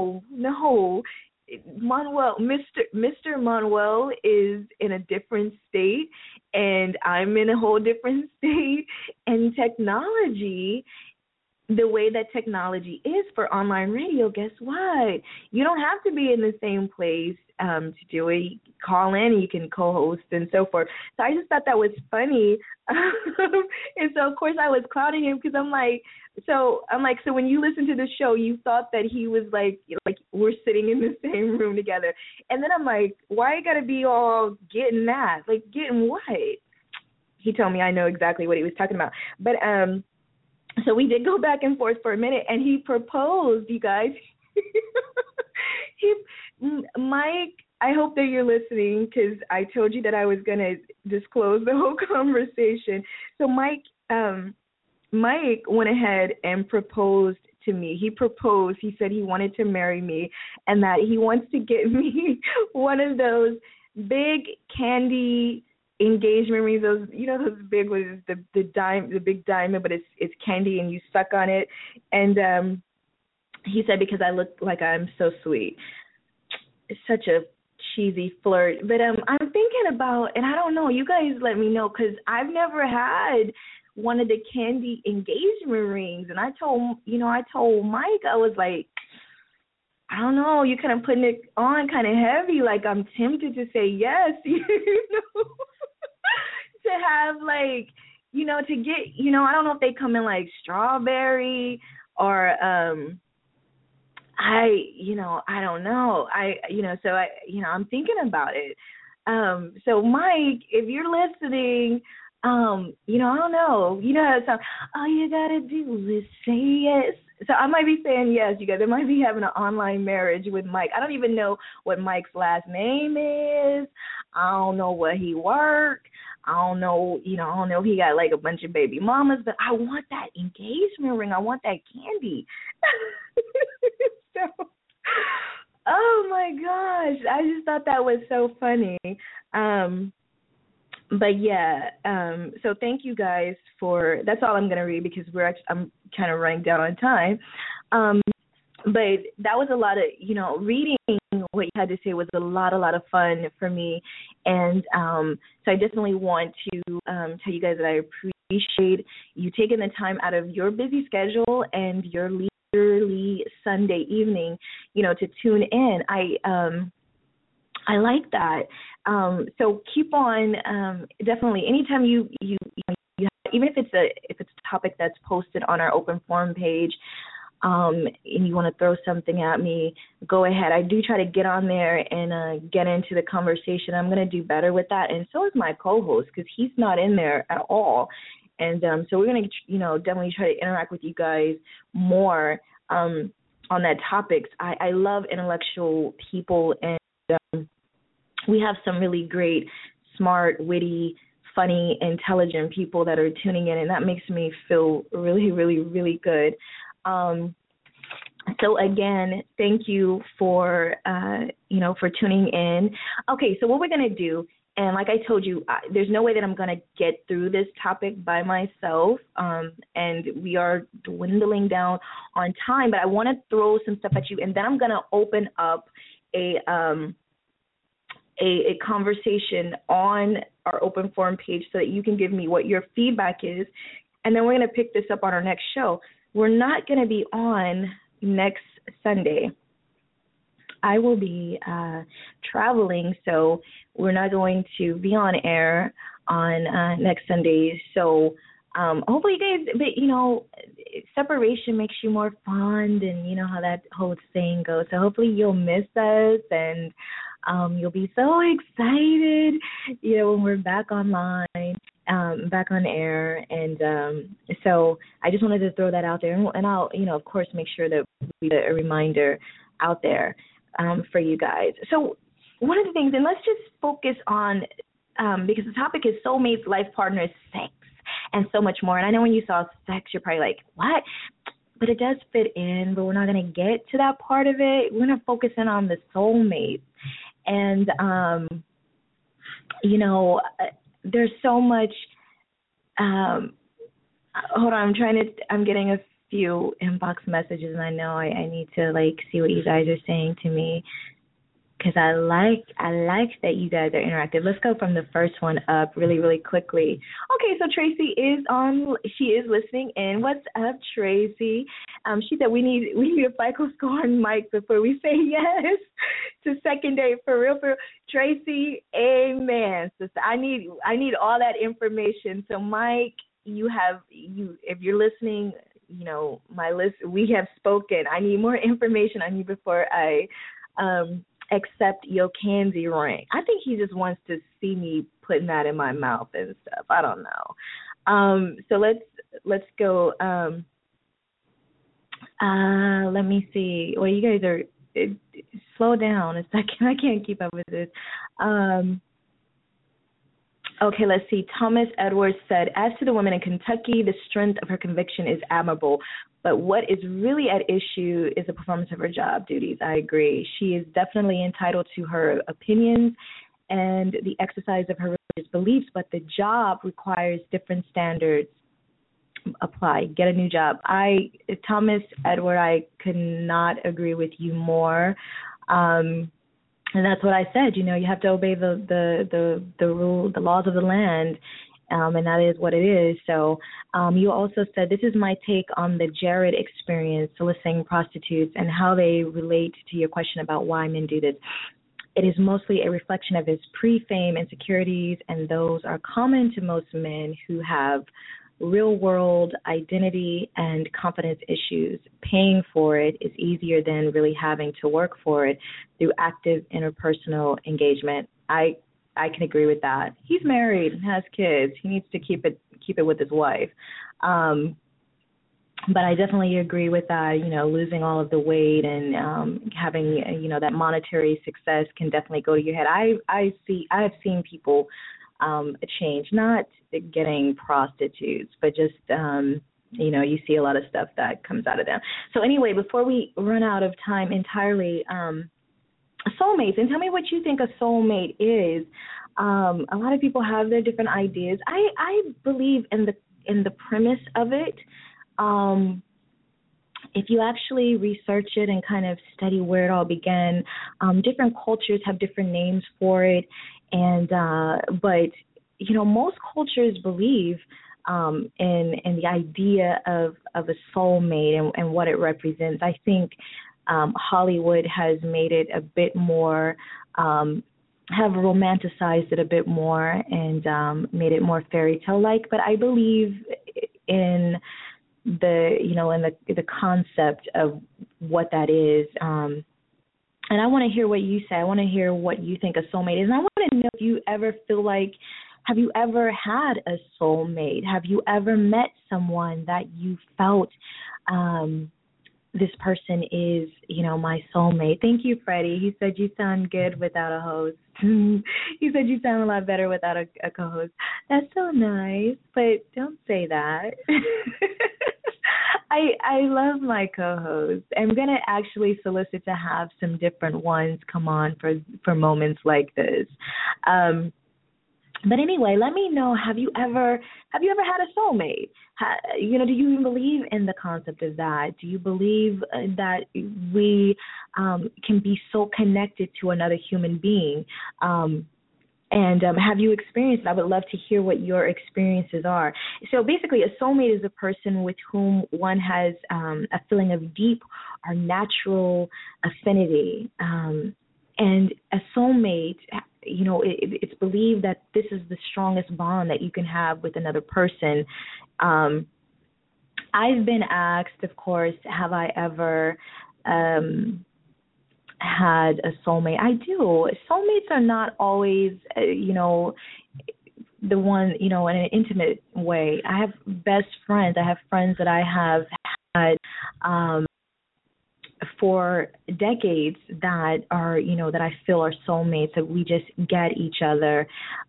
Manuel, Mr. Manuel is in a different state, and I'm in a whole different state. And technology, the way that technology is for online radio, guess what? You don't have to be in the same place to do it. You can call in, you can co-host, and so forth. So I just thought that was funny. And so, of course, I was clowning him because I'm like, so when you listen to the show, you thought that he was like we're sitting in the same room together. And then I'm like, why you got to be all getting that? Like, getting what? He told me I know exactly what he was talking about. But, so we did go back and forth for a minute, and he proposed, you guys. Mike, I hope that you're listening because I told you that I was going to disclose the whole conversation. So Mike went ahead and proposed to me. He proposed. He said he wanted to marry me and that he wants to get me one of those big candy engagement rings, those big ones, the big diamond, but it's candy and you suck on it. And he said because I look like I'm so sweet. It's such a cheesy flirt. But I'm thinking about, and I don't know, you guys let me know because I've never had one of the candy engagement rings. And I told Mike, I was like, I don't know, you kind of putting it on kind of heavy. Like I'm tempted to say yes, to have to get, I don't know if they come in like strawberry or I don't know. I'm thinking about it. So Mike, if you're listening, I don't know. You know how it sounds, all you gotta do is say yes. So I might be saying yes, you guys. I might be having an online marriage with Mike. I don't even know what Mike's last name is. I don't know where he works. I don't know, I don't know if he got like a bunch of baby mamas, but I want that engagement ring. I want that candy. So, oh my gosh, I just thought that was so funny. But yeah, so thank you guys that's all I'm going to read because I'm kind of running down on time. But that was a lot of, reading what you had to say was a lot of fun for me. And so I definitely want to tell you guys that I appreciate you taking the time out of your busy schedule and your leisurely Sunday evening, to tune in. I like that. So keep on. Definitely, anytime you even if it's a topic that's posted on our open forum page, and you want to throw something at me, go ahead. I do try to get on there and get into the conversation. I'm going to do better with that, and so is my co-host, because he's not in there at all. And so we're going to, definitely try to interact with you guys more on that topics. I love intellectual people, and we have some really great, smart, witty, funny, intelligent people that are tuning in, and that makes me feel really, really, really good. So again, thank you for tuning in. Okay, so what we're going to do, and like I told you, there's no way that I'm going to get through this topic by myself, and we are dwindling down on time, but I want to throw some stuff at you, and then I'm going to open up a conversation on our open forum page so that you can give me what your feedback is, and then we're going to pick this up on our next show. We're not going to be on next Sunday. I will be traveling, so we're not going to be on air on next Sunday. So hopefully you guys, but separation makes you more fond, and you know how that whole saying goes. So hopefully you'll miss us, and you'll be so excited, when we're back online, back on air. And so I just wanted to throw that out there. And I'll, of course, make sure that we put a reminder out there for you guys. So one of the things, and let's just focus on, because the topic is soulmates, life partners, sex, and so much more. And I know when you saw sex, you're probably like, what? But it does fit in, but we're not going to get to that part of it. We're going to focus in on the soulmates. And, there's so much, hold on, I'm getting a few inbox messages, and I know I need to, see what you guys are saying to me, because I like that you guys are interactive. Let's go from the first one up really, really quickly. Okay, so Tracy is on. She is listening in. What's up, Tracy? She said we need a FICO score on Mike before we say yes to second date, for real. Tracy, amen, sister. I need all that information. So Mike, if you're listening, my list, we have spoken. I need more information on you before I accept your candy ring. I think he just wants to see me putting that in my mouth and stuff. I don't know. So let's go. Let me see. Well, you guys are slow down a second. I can't keep up with this. Okay, let's see. Thomas Edwards said, as to the woman in Kentucky, the strength of her conviction is admirable, but what is really at issue is the performance of her job duties. I agree. She is definitely entitled to her opinions and the exercise of her religious beliefs, but the job requires different standards apply. Get a new job. Thomas Edward, I could not agree with you more. And that's what I said. You have to obey the rule, the laws of the land, and that is what it is. So you also said, this is my take on the Jared experience, soliciting prostitutes, and how they relate to your question about why men do this. It is mostly a reflection of his pre-fame insecurities, and those are common to most men who have real-world identity and confidence issues. Paying for it is easier than really having to work for it through active interpersonal engagement. I can agree with that. He's married and has kids. He needs to keep it with his wife. But I definitely agree with that. Losing all of the weight and having that monetary success can definitely go to your head. I have seen people change, not getting prostitutes, but just, you see a lot of stuff that comes out of them. So anyway, before we run out of time entirely, soulmates, and tell me what you think a soulmate is. A lot of people have their different ideas. I believe in the premise of it. If you actually research it and kind of study where it all began, different cultures have different names for it. And but most cultures believe in the idea of a soulmate and what it represents. I think Hollywood has made it a bit more, have romanticized it a bit more and made it more fairy tale like. But I believe in the concept of what that is. And I want to hear what you say. I want to hear what you think a soulmate is. And I want to know if you ever feel like, have you ever had a soulmate? Have you ever met someone that you felt this person is, my soulmate? Thank you, Freddie. He said you sound good without a host. He said you sound a lot better without a co-host. That's so nice, but don't say that. I love my co-hosts. I'm going to actually solicit to have some different ones come on for moments like this. But anyway, let me know, have you ever had a soulmate? Do you even believe in the concept of that? Do you believe that we can be so connected to another human being? And have you experienced it? I would love to hear what your experiences are. So basically, a soulmate is a person with whom one has a feeling of deep or natural affinity. And a soulmate, it's believed that this is the strongest bond that you can have with another person. I've been asked, of course, have I ever had a soulmate? I do. Soulmates are not always, the one, in an intimate way. I have best friends. I have friends that I have had for decades that are, that I feel are soulmates, that we just get each other.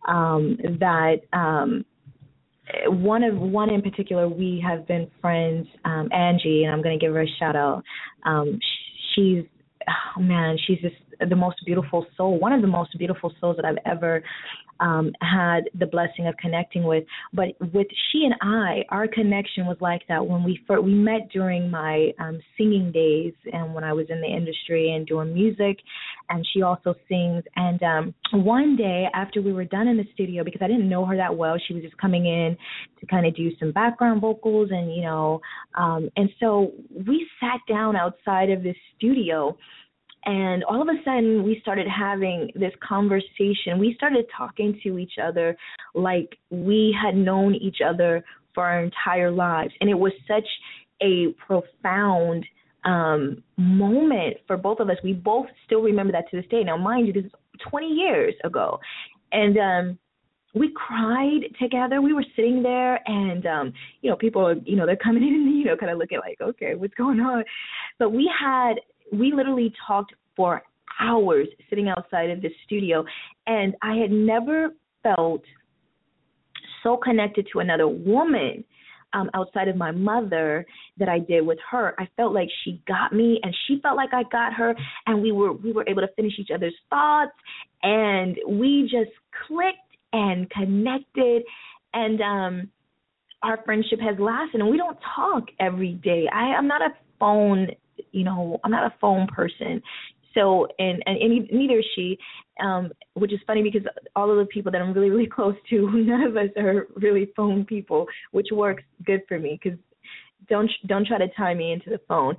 One in particular, we have been friends, Angie, and I'm going to give her a shout out. She's just the most beautiful soul, one of the most beautiful souls that I've ever had the blessing of connecting with. But with she and I, our connection was like that when we met during my singing days and when I was in the industry and doing music, and she also sings. And one day after we were done in the studio, because I didn't know her that well, she was just coming in to kind of do some background vocals, and so we sat down outside of this studio. And all of a sudden, we started having this conversation. We started talking to each other like we had known each other for our entire lives. And it was such a profound moment for both of us. We both still remember that to this day. Now, mind you, this is 20 years ago. And we cried together. We were sitting there, and, people, they're coming in and, kind of looking like, okay, what's going on? But we literally talked for hours sitting outside of the studio, and I had never felt so connected to another woman outside of my mother that I did with her. I felt like she got me, and she felt like I got her, and we were able to finish each other's thoughts, and we just clicked and connected, and our friendship has lasted, and we don't talk every day. I'm not a phone I'm not a phone person. So, and neither is she, which is funny because all of the people that I'm really, really close to, none of us are really phone people, which works good for me because don't try to tie me into the phone.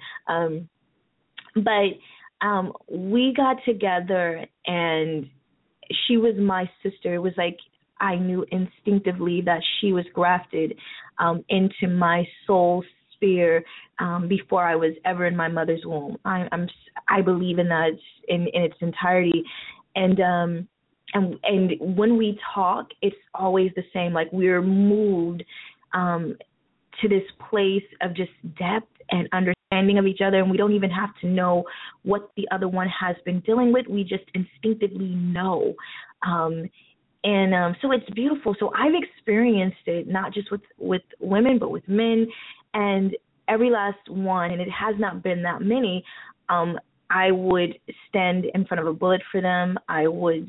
But we got together, and she was my sister. It was like I knew instinctively that she was grafted into my soul sphere before I was ever in my mother's womb. I believe in that in its entirety, and when we talk, it's always the same. Like we're moved to this place of just depth and understanding of each other, and we don't even have to know what the other one has been dealing with. We just instinctively know. So it's beautiful. So I've experienced it not just with women, but with men, and every last one, and it has not been that many, I would stand in front of a bullet for them. I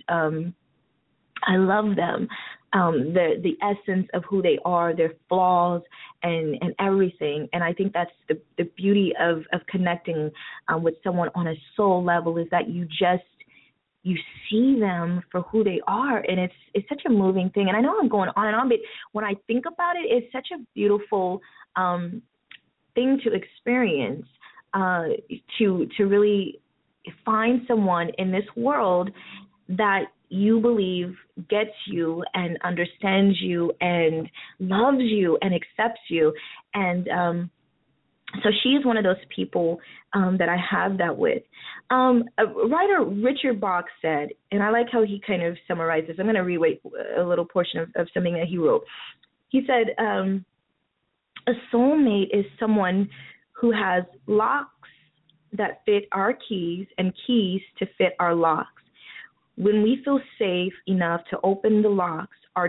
love them, the essence of who they are, their flaws, and everything. And I think that's the beauty of connecting with someone on a soul level, is that you just you see them for who they are, and it's such a moving thing. And I know I'm going on and on, but when I think about it, it's such a beautiful thing to experience, to really find someone in this world that you believe gets you and understands you and loves you and accepts you. And so she is one of those people that I have that with. Writer Richard Bach said, and I like how he kind of summarized this. I'm going to read a little portion of something that he wrote. He said, a soulmate is someone who has locks that fit our keys and keys to fit our locks. When we feel safe enough to open the locks, our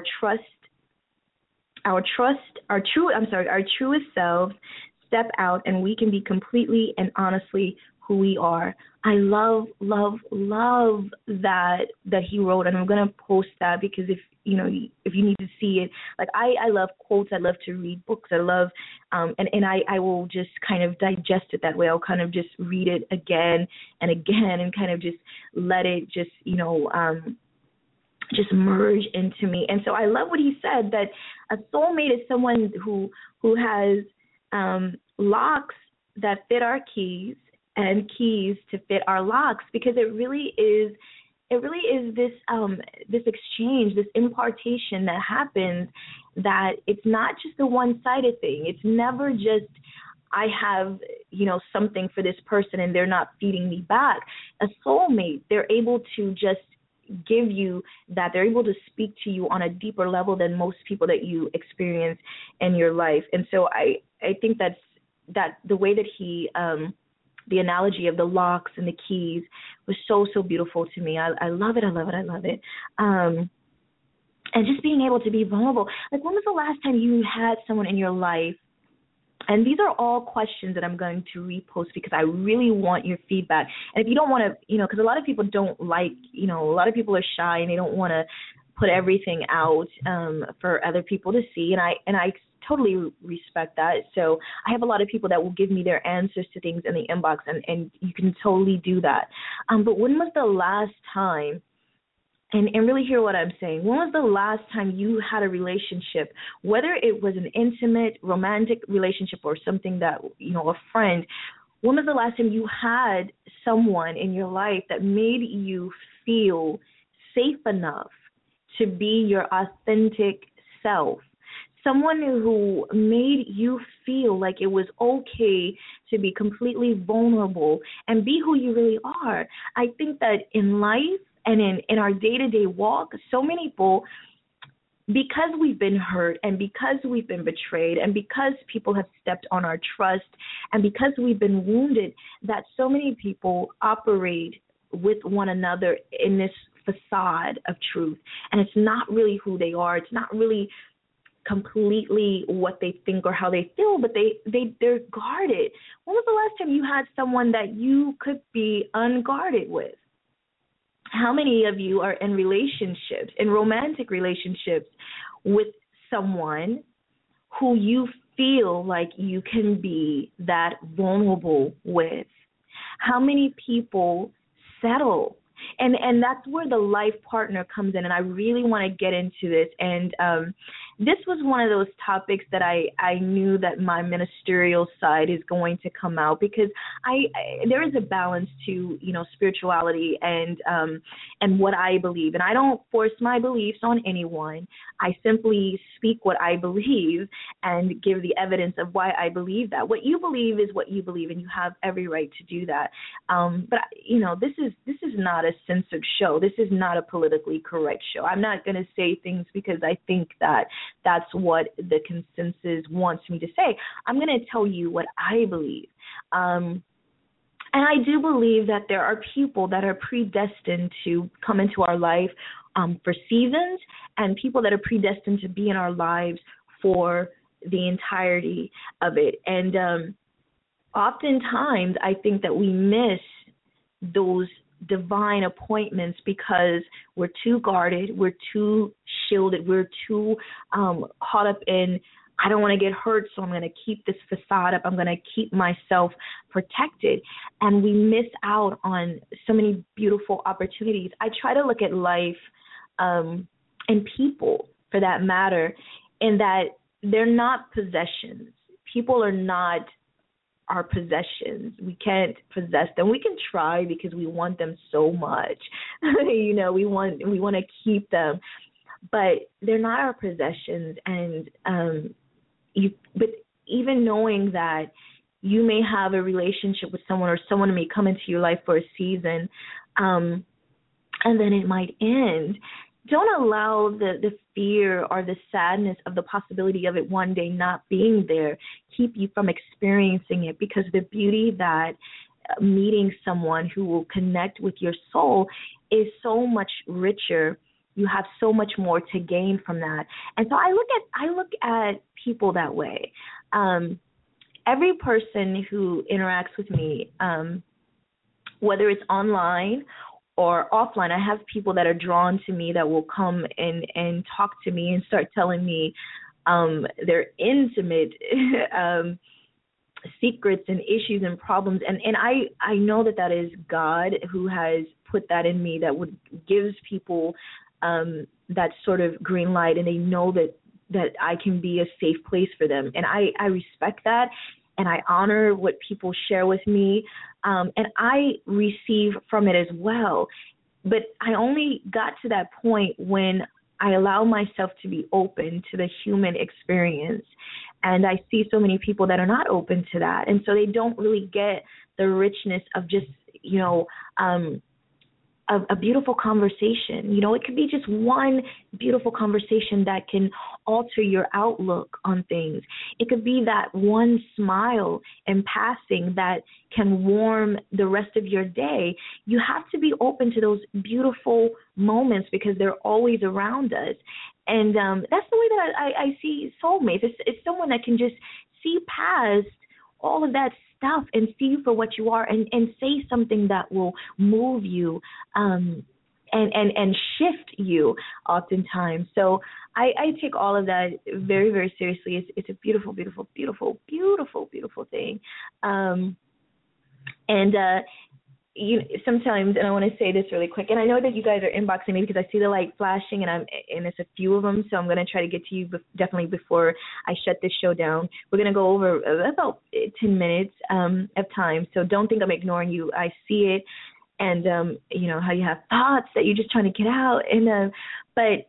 truest selves step out, and we can be completely and honestly who we are. I love that he wrote, and I'm gonna post that because if you need to see it, like I love quotes, I love to read books, I love and I will just kind of digest it that way. I'll kind of just read it again and again and kind of just let it just just merge into me. And so I love what he said, that a soulmate is someone who has locks that fit our keys and keys to fit our locks, because it really is this this exchange, this impartation that happens, that it's not just a one-sided thing. It's never just I have, something for this person and they're not feeding me back. A soulmate, they're able to just give you that. They're able to speak to you on a deeper level than most people that you experience in your life. And so I think that the way that he the analogy of the locks and the keys was so beautiful to me. I love it. And just being able to be vulnerable. Like, when was the last time you had someone in your life? And these are all questions that I'm going to repost because I really want your feedback. And if you don't want to, because a lot of people don't like, a lot of people are shy and they don't want to put everything out for other people to see. And I totally respect that. So I have a lot of people that will give me their answers to things in the inbox, and you can totally do that. But when was the last time, and really hear what I'm saying, when was the last time you had a relationship, whether it was an intimate, romantic relationship or something that, a friend, when was the last time you had someone in your life that made you feel safe enough to be your authentic self? Someone who made you feel like it was okay to be completely vulnerable and be who you really are. I think that in life and in our day-to-day walk, so many people, because we've been hurt and because we've been betrayed and because people have stepped on our trust and because we've been wounded, that so many people operate with one another in this facade of truth. And it's not really who they are. It's not really completely what they think or how they feel, but they're guarded. When was the last time you had someone that you could be unguarded with? How many of you are in relationships, in romantic relationships, with someone who you feel like you can be that vulnerable with? How many people settle? And that's where the life partner comes in, and I really want to get into this. And this was one of those topics that I knew that my ministerial side is going to come out, because there is a balance to, spirituality and what I believe. And I don't force my beliefs on anyone. I simply speak what I believe and give the evidence of why I believe that. What you believe is what you believe, and you have every right to do that. But this is not a censored show. This is not a politically correct show. I'm not going to say things because I think that that's what the consensus wants me to say. I'm going to tell you what I believe. And I do believe that there are people that are predestined to come into our life for seasons, and people that are predestined to be in our lives for the entirety of it. And oftentimes I think that we miss those divine appointments because we're too guarded, we're too shielded, we're too caught up in I don't want to get hurt, so I'm going to keep this facade up. I'm going to keep myself protected. And we miss out on so many beautiful opportunities. I try to look at life and people, for that matter, in that they're not possessions. People are not our possessions. We can't possess them. We can try because we want them so much. We want to keep them, but they're not our possessions. And but even knowing that you may have a relationship with someone, or someone may come into your life for a season, and then it might end. Don't allow the fear or the sadness of the possibility of it one day not being there keep you from experiencing it, because the beauty that meeting someone who will connect with your soul is so much richer. You have so much more to gain from that. And so I look at people that way. Every person who interacts with me, whether it's online or offline, I have people that are drawn to me that will come and talk to me and start telling me their intimate secrets and issues and problems. And I know that is God who has put that in me, that gives people that sort of green light, and they know that I can be a safe place for them. And I respect that, and I honor what people share with me, and I receive from it as well. But I only got to that point when I allow myself to be open to the human experience. And I see so many people that are not open to that. And so they don't really get the richness of just, a beautiful conversation. It could be just one beautiful conversation that can alter your outlook on things. It could be that one smile in passing that can warm the rest of your day. You have to be open to those beautiful moments because they're always around us. And that's the way that I see soulmates. It's someone that can just see past all of that stuff and see you for what you are, and say something that will move you and shift you oftentimes. So I take all of that very, very seriously. It's a beautiful, beautiful, beautiful, beautiful, beautiful thing. Sometimes, and I want to say this really quick, and I know that you guys are inboxing me because I see the light flashing, and it's a few of them, so I'm going to try to get to you definitely before I shut this show down. We're going to go over about 10 minutes of time, so don't think I'm ignoring you. I see it, and how you have thoughts that you're just trying to get out, and but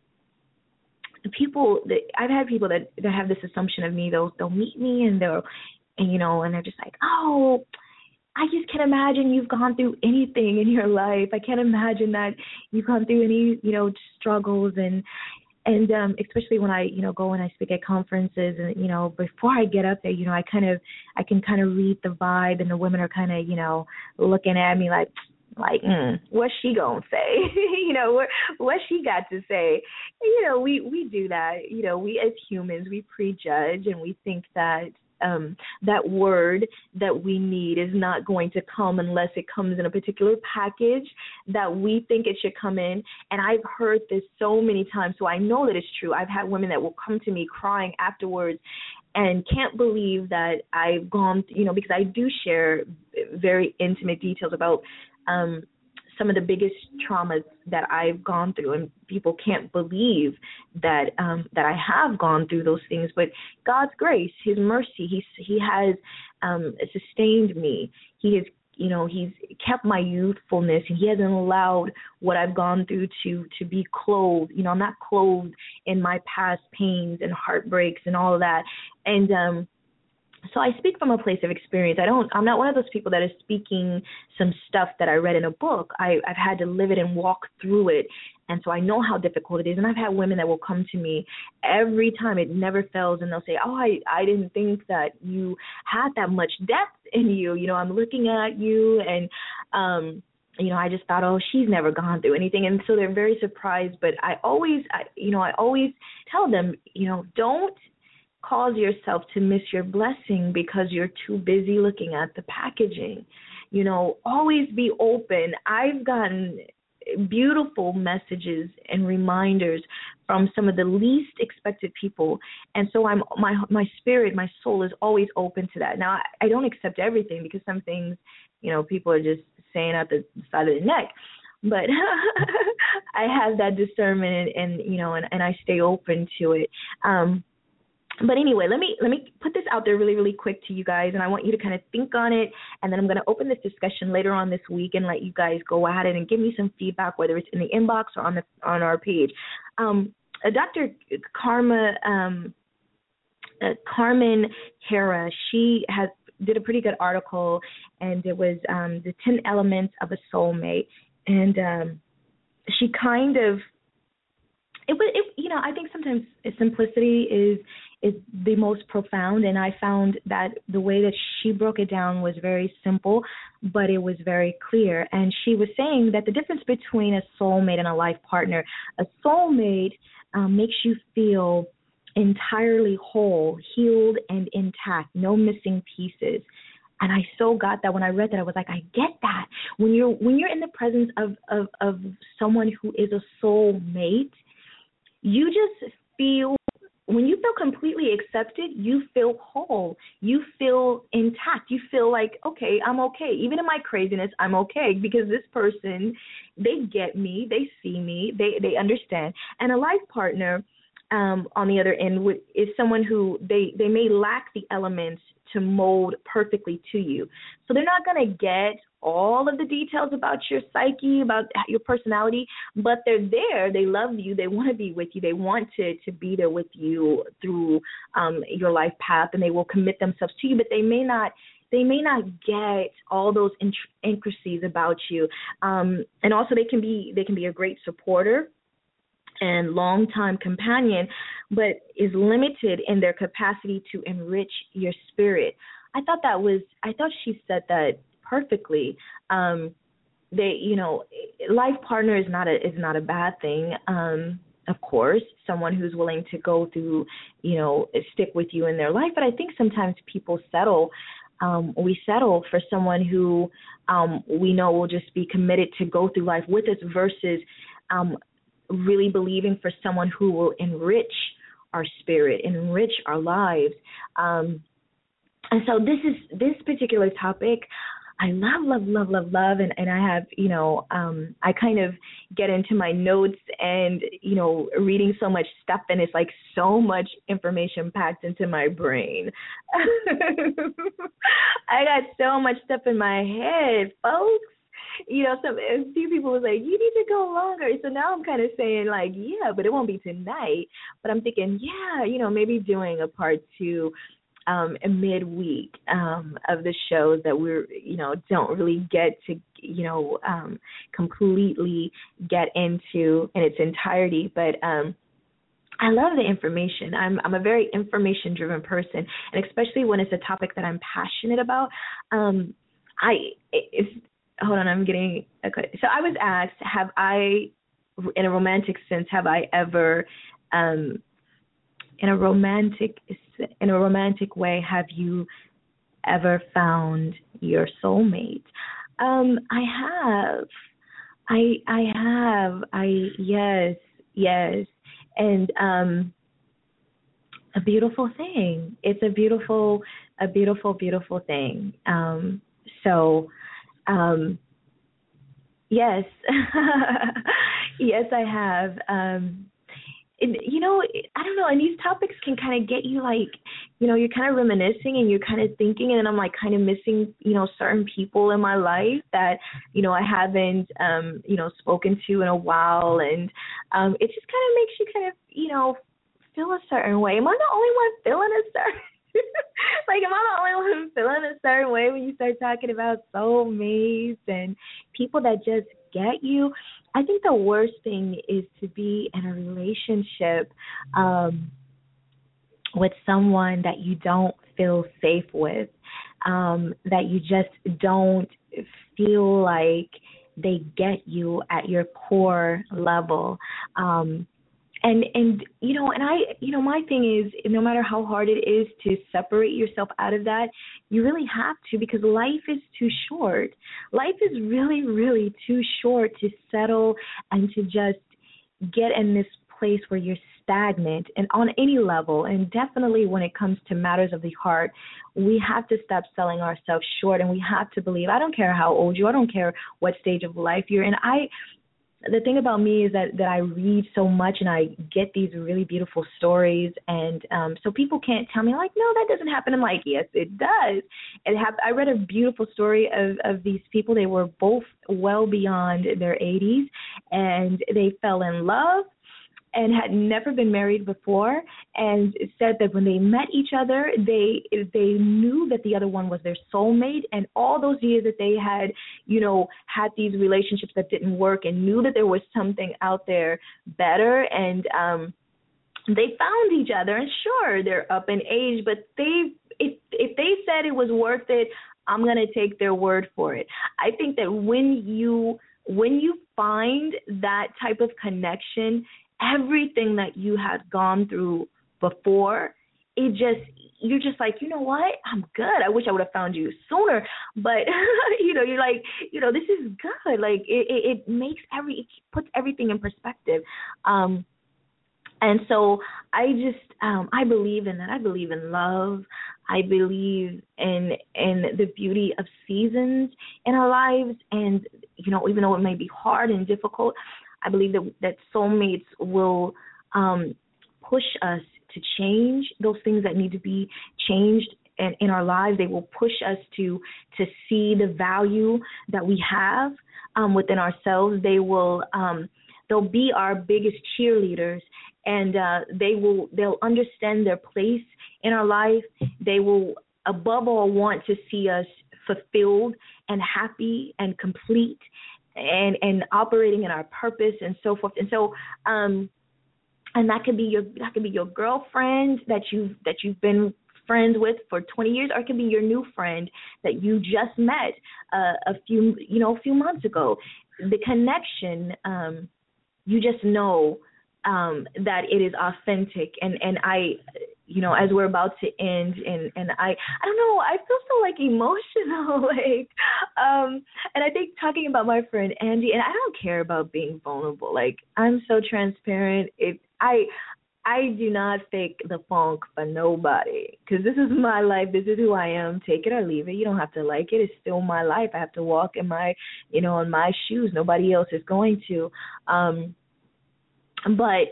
I've had people that have this assumption of me. They'll meet me and they're just like, oh, I just can't imagine you've gone through anything in your life. I can't imagine that you've gone through any, struggles, and especially when I, go and I speak at conferences, and before I get up there, I can kind of read the vibe, and the women are kind of, looking at me like, what's she gonna say? What she got to say? We do that. We as humans, we prejudge, and we think that that word that we need is not going to come unless it comes in a particular package that we think it should come in. And I've heard this so many times, so I know that it's true. I've had women that will come to me crying afterwards and can't believe that I've gone, because I do share very intimate details about some of the biggest traumas that I've gone through, and people can't believe that that I have gone through those things. But God's grace, His mercy, He has sustained me. He has, He's kept my youthfulness, and He hasn't allowed what I've gone through to be clothed. I'm not clothed in my past pains and heartbreaks and all of that. And so I speak from a place of experience. I'm not one of those people that is speaking some stuff that I read in a book. I've had to live it and walk through it. And so I know how difficult it is. And I've had women that will come to me every time. It never fails. And they'll say, oh, I didn't think that you had that much depth in you. I'm looking at you, and I just thought, oh, she's never gone through anything. And so they're very surprised. But I always tell them, don't cause yourself to miss your blessing because you're too busy looking at the packaging. Always be open. I've gotten beautiful messages and reminders from some of the least expected people. And so my spirit, my soul is always open to that. Now, I don't accept everything, because some things, people are just saying out the side of the neck. But I have that discernment, and I stay open to it. But anyway, let me put this out there really, really quick to you guys, and I want you to kind of think on it, and then I'm going to open this discussion later on this week and let you guys go at it and give me some feedback, whether it's in the inbox or on our page. Dr. Carmen Hera, she did a pretty good article, and it was the 10 elements of a soulmate, and she kind of I think sometimes simplicity is the most profound, and I found that the way that she broke it down was very simple, but it was very clear. And she was saying that the difference between a soulmate and a life partner, a soulmate makes you feel entirely whole, healed, and intact, no missing pieces. And I so got that when I read that. I was like, I get that. When you're in the presence of someone who is a soulmate, you just feel, when you feel completely accepted, you feel whole. You feel intact. You feel like, okay, I'm okay. Even in my craziness, I'm okay, because this person, they get me, they see me, they understand. And a life partner, on the other end, is someone who they may lack the elements to mold perfectly to you. So they're not going to get all of the details about your psyche, about your personality, but they're there. They love you. They want to be with you. They want to be there with you through your life path, and they will commit themselves to you, but they may not get all those intricacies about you. And also they can be a great supporter and longtime companion, but is limited in their capacity to enrich your spirit. I thought she said that perfectly. Life partner is not a bad thing. Of course, someone who's willing to go through, stick with you in their life. But I think sometimes people settle. We settle for someone who we know will just be committed to go through life with us, versus really believing for someone who will enrich our spirit, enrich our lives. And so this particular topic, I love, and I have, I kind of get into my notes and, reading so much stuff, and it's like so much information packed into my brain. I got so much stuff in my head, folks. A few people was like, you need to go longer. So now I'm kind of saying, like, yeah, but it won't be tonight. But I'm thinking, yeah, maybe doing a part 2 a midweek of the shows that we're, don't really get to, completely get into in its entirety. But I love the information. I'm a very information-driven person, and especially when it's a topic that I'm passionate about. Hold on, I'm getting okay. So I was asked, have I, in a romantic sense, have I ever, in a romantic way, have you ever found your soulmate? I have. Yes. And a beautiful thing. It's a beautiful thing. Yes. Yes, I have. And, I don't know, and these topics can kind of get you, like, you're kind of reminiscing and you're kind of thinking, and then I'm like kind of missing, certain people in my life that, I haven't, spoken to in a while. And it just kind of makes you kind of, feel a certain way. Am I the only one feeling a certain like, am I the only one feeling a certain way when you start talking about soulmates and people that just get you? I think the worst thing is to be in a relationship with someone that you don't feel safe with, that you just don't feel like they get you at your core level. My thing is, no matter how hard it is to separate yourself out of that, you really have to, because life is too short. Life is really, really too short to settle and to just get in this place where you're stagnant and on any level, and definitely when it comes to matters of the heart, we have to stop selling ourselves short, and we have to believe. I don't care how old you are, I don't care what stage of life you're in. The thing about me is that I read so much and I get these really beautiful stories, and so people can't tell me like, no, that doesn't happen. I'm like, yes, it does. I read a beautiful story of these people. They were both well beyond their 80s, and they fell in love and had never been married before, and said that when they met each other, they knew that the other one was their soulmate, and all those years that they had, had these relationships that didn't work, and knew that there was something out there better, and they found each other. And sure, they're up in age, but if they said it was worth it, I'm going to take their word for it. I think that when you find that type of connection, everything that you had gone through before, you're just like, you know what? I'm good. I wish I would have found you sooner. But, you're like, this is good. Like, it puts everything in perspective. And so I believe in that. I believe in love. I believe in the beauty of seasons in our lives. And, even though it may be hard and difficult, I believe that soulmates will push us to change those things that need to be changed in our lives. They will push us to see the value that we have within ourselves. They'll be our biggest cheerleaders, and they'll understand their place in our life. They will, above all, want to see us fulfilled and happy and complete, and operating in our purpose and so forth. And so, and that could be your girlfriend that you've been friends with for 20 years, or it could be your new friend that you just met a few months ago. The connection, you just know that it is authentic. And I, as we're about to end, and I don't know, I feel so like emotional, like, and I think talking about my friend Angie, and I don't care about being vulnerable. Like, I'm so transparent. I do not fake the funk for nobody, because this is my life. This is who I am. Take it or leave it. You don't have to like it. It's still my life. I have to walk in my, in my shoes. Nobody else is going to. But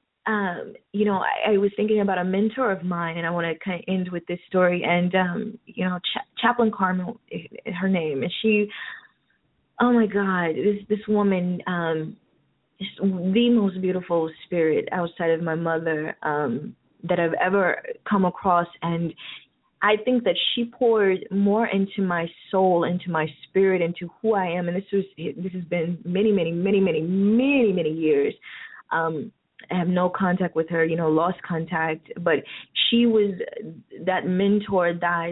I was thinking about a mentor of mine, and I want to kind of end with this story. And, Chaplain Carmel, her name, and she, oh my God, this woman, is the most beautiful spirit outside of my mother that I've ever come across. And I think that she poured more into my soul, into my spirit, into who I am. And this has been many, many, many, many, many, many years. I have no contact with her, lost contact, but she was that mentor that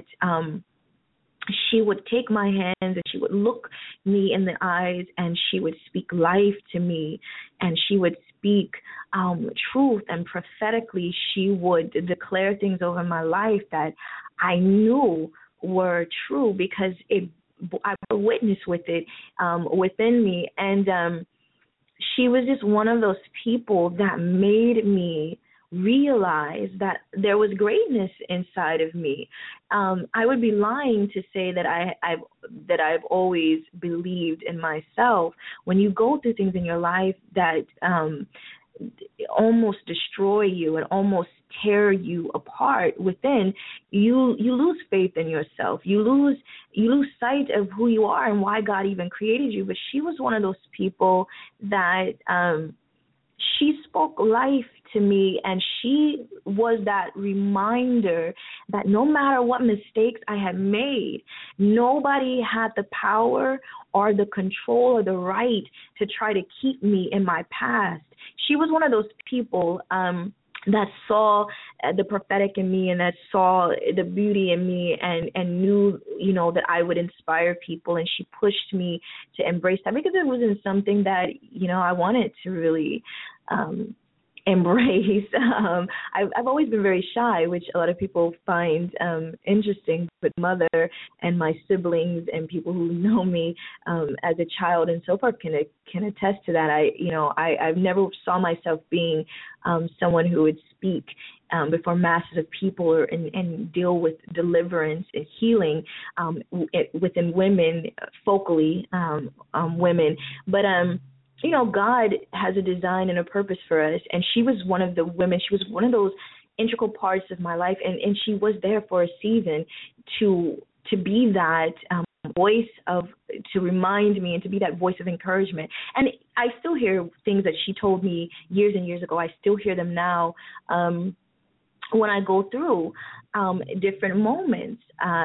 she would take my hands and she would look me in the eyes and she would speak life to me, and she would speak truth, and prophetically she would declare things over my life that I knew were true because I witnessed with it within me. And she was just one of those people that made me realize that there was greatness inside of me. I would be lying to say that I've always believed in myself. When you go through things in your life that almost destroy you and almost tear you apart within, you lose faith in yourself. You lose sight of who you are and why God even created you. But she was one of those people that she spoke life to me, and she was that reminder that no matter what mistakes I had made, nobody had the power or the control or the right to try to keep me in my past. She was one of those people that saw the prophetic in me, and that saw the beauty in me, and knew, that I would inspire people. And she pushed me to embrace that because it wasn't something that, I wanted to really embrace. I've always been very shy, which a lot of people find interesting. But mother and my siblings and people who know me as a child and so forth can attest to that. I've never saw myself being someone who would speak before masses of people and deal with deliverance and healing within women, focally women. But God has a design and a purpose for us. And she was one of the women. She was one of those integral parts of my life, and she was there for a season to be that voice to remind me and to be that voice of encouragement. And I still hear things that she told me years and years ago. I still hear them now when I go through different moments.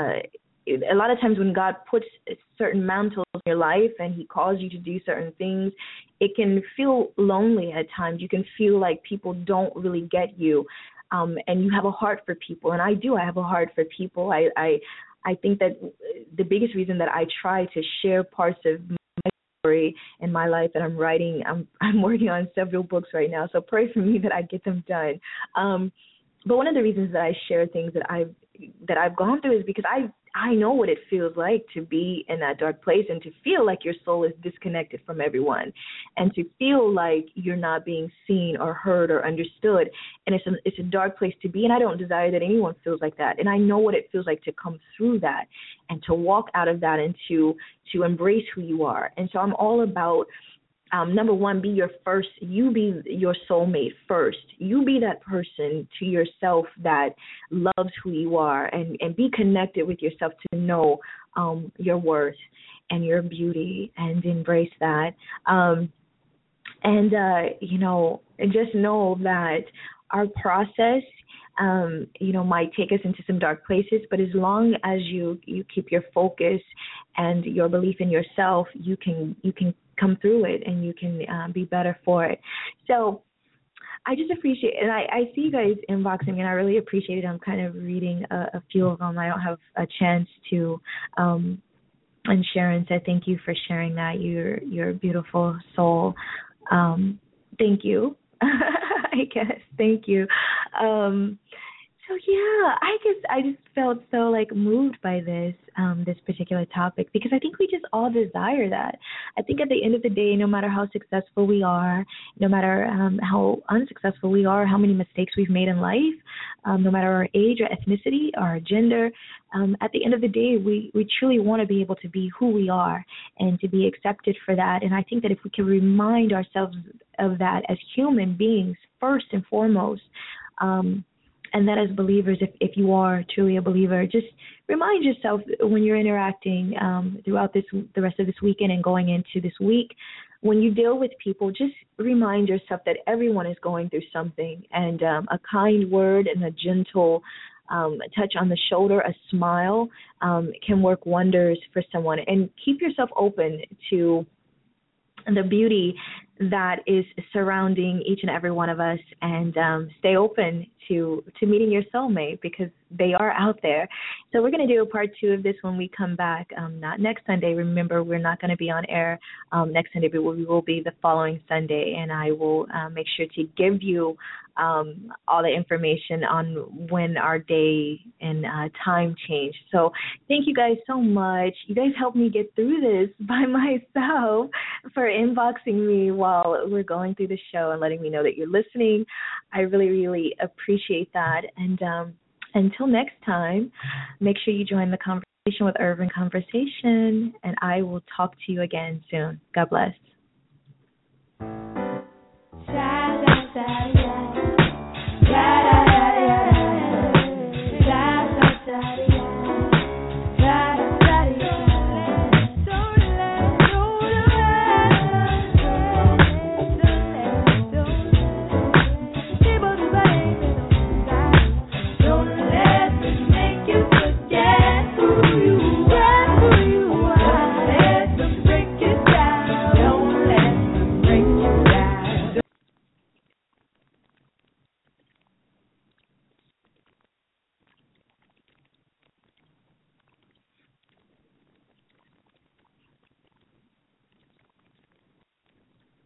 A lot of times when God puts certain mantles in your life and he calls you to do certain things, it can feel lonely at times. You can feel like people don't really get you, and you have a heart for people. And I do. I have a heart for people. I think that the biggest reason that I try to share parts of my story in my life that I'm writing, I'm working on several books right now, so pray for me that I get them done. But one of the reasons that I share things that I've gone through is because I know what it feels like to be in that dark place and to feel like your soul is disconnected from everyone, and to feel like you're not being seen or heard or understood. And it's a dark place to be, and I don't desire that anyone feels like that. And I know what it feels like to come through that and to walk out of that and to embrace who you are. And so I'm all about number one, you be your soulmate first. You be that person to yourself that loves who you are, and be connected with yourself to know your worth and your beauty, and embrace that. And just know that our process, might take us into some dark places, but as long as you keep your focus and your belief in yourself, you can come through it, and you can be better for it. So I just appreciate it. And I see you guys inboxing me, and I really appreciate it. I'm kind of reading a few of them. I don't have a chance to. And Sharon said, thank you for sharing that. You're a beautiful soul. Thank you. I guess. Thank you. So yeah, I guess I just felt so moved by this particular topic, because I think we just all desire that. I think at the end of the day, no matter how successful we are, no matter how unsuccessful we are, how many mistakes we've made in life, no matter our age or ethnicity or our gender, at the end of the day, we truly want to be able to be who we are and to be accepted for that. And I think that if we can remind ourselves of that as human beings first and foremost, and that as believers, if you are truly a believer, just remind yourself when you're interacting throughout the rest of this weekend and going into this week, when you deal with people, just remind yourself that everyone is going through something, and a kind word and a gentle touch on the shoulder, a smile can work wonders for someone. And keep yourself open to the beauty that is surrounding each and every one of us, and stay open to meeting your soulmate, because they are out there. So we're going to do a part 2 of this when we come back, not next Sunday. Remember, we're not going to be on air next Sunday, but we will be the following Sunday, and I will make sure to give you all the information on when our day and time change. So thank you guys so much. You guys helped me get through this by myself, for inboxing me while we're going through the show and letting me know that you're listening. I really, really appreciate that. And until next time, make sure you join the conversation with Urban Conversation, and I will talk to you again soon. God bless.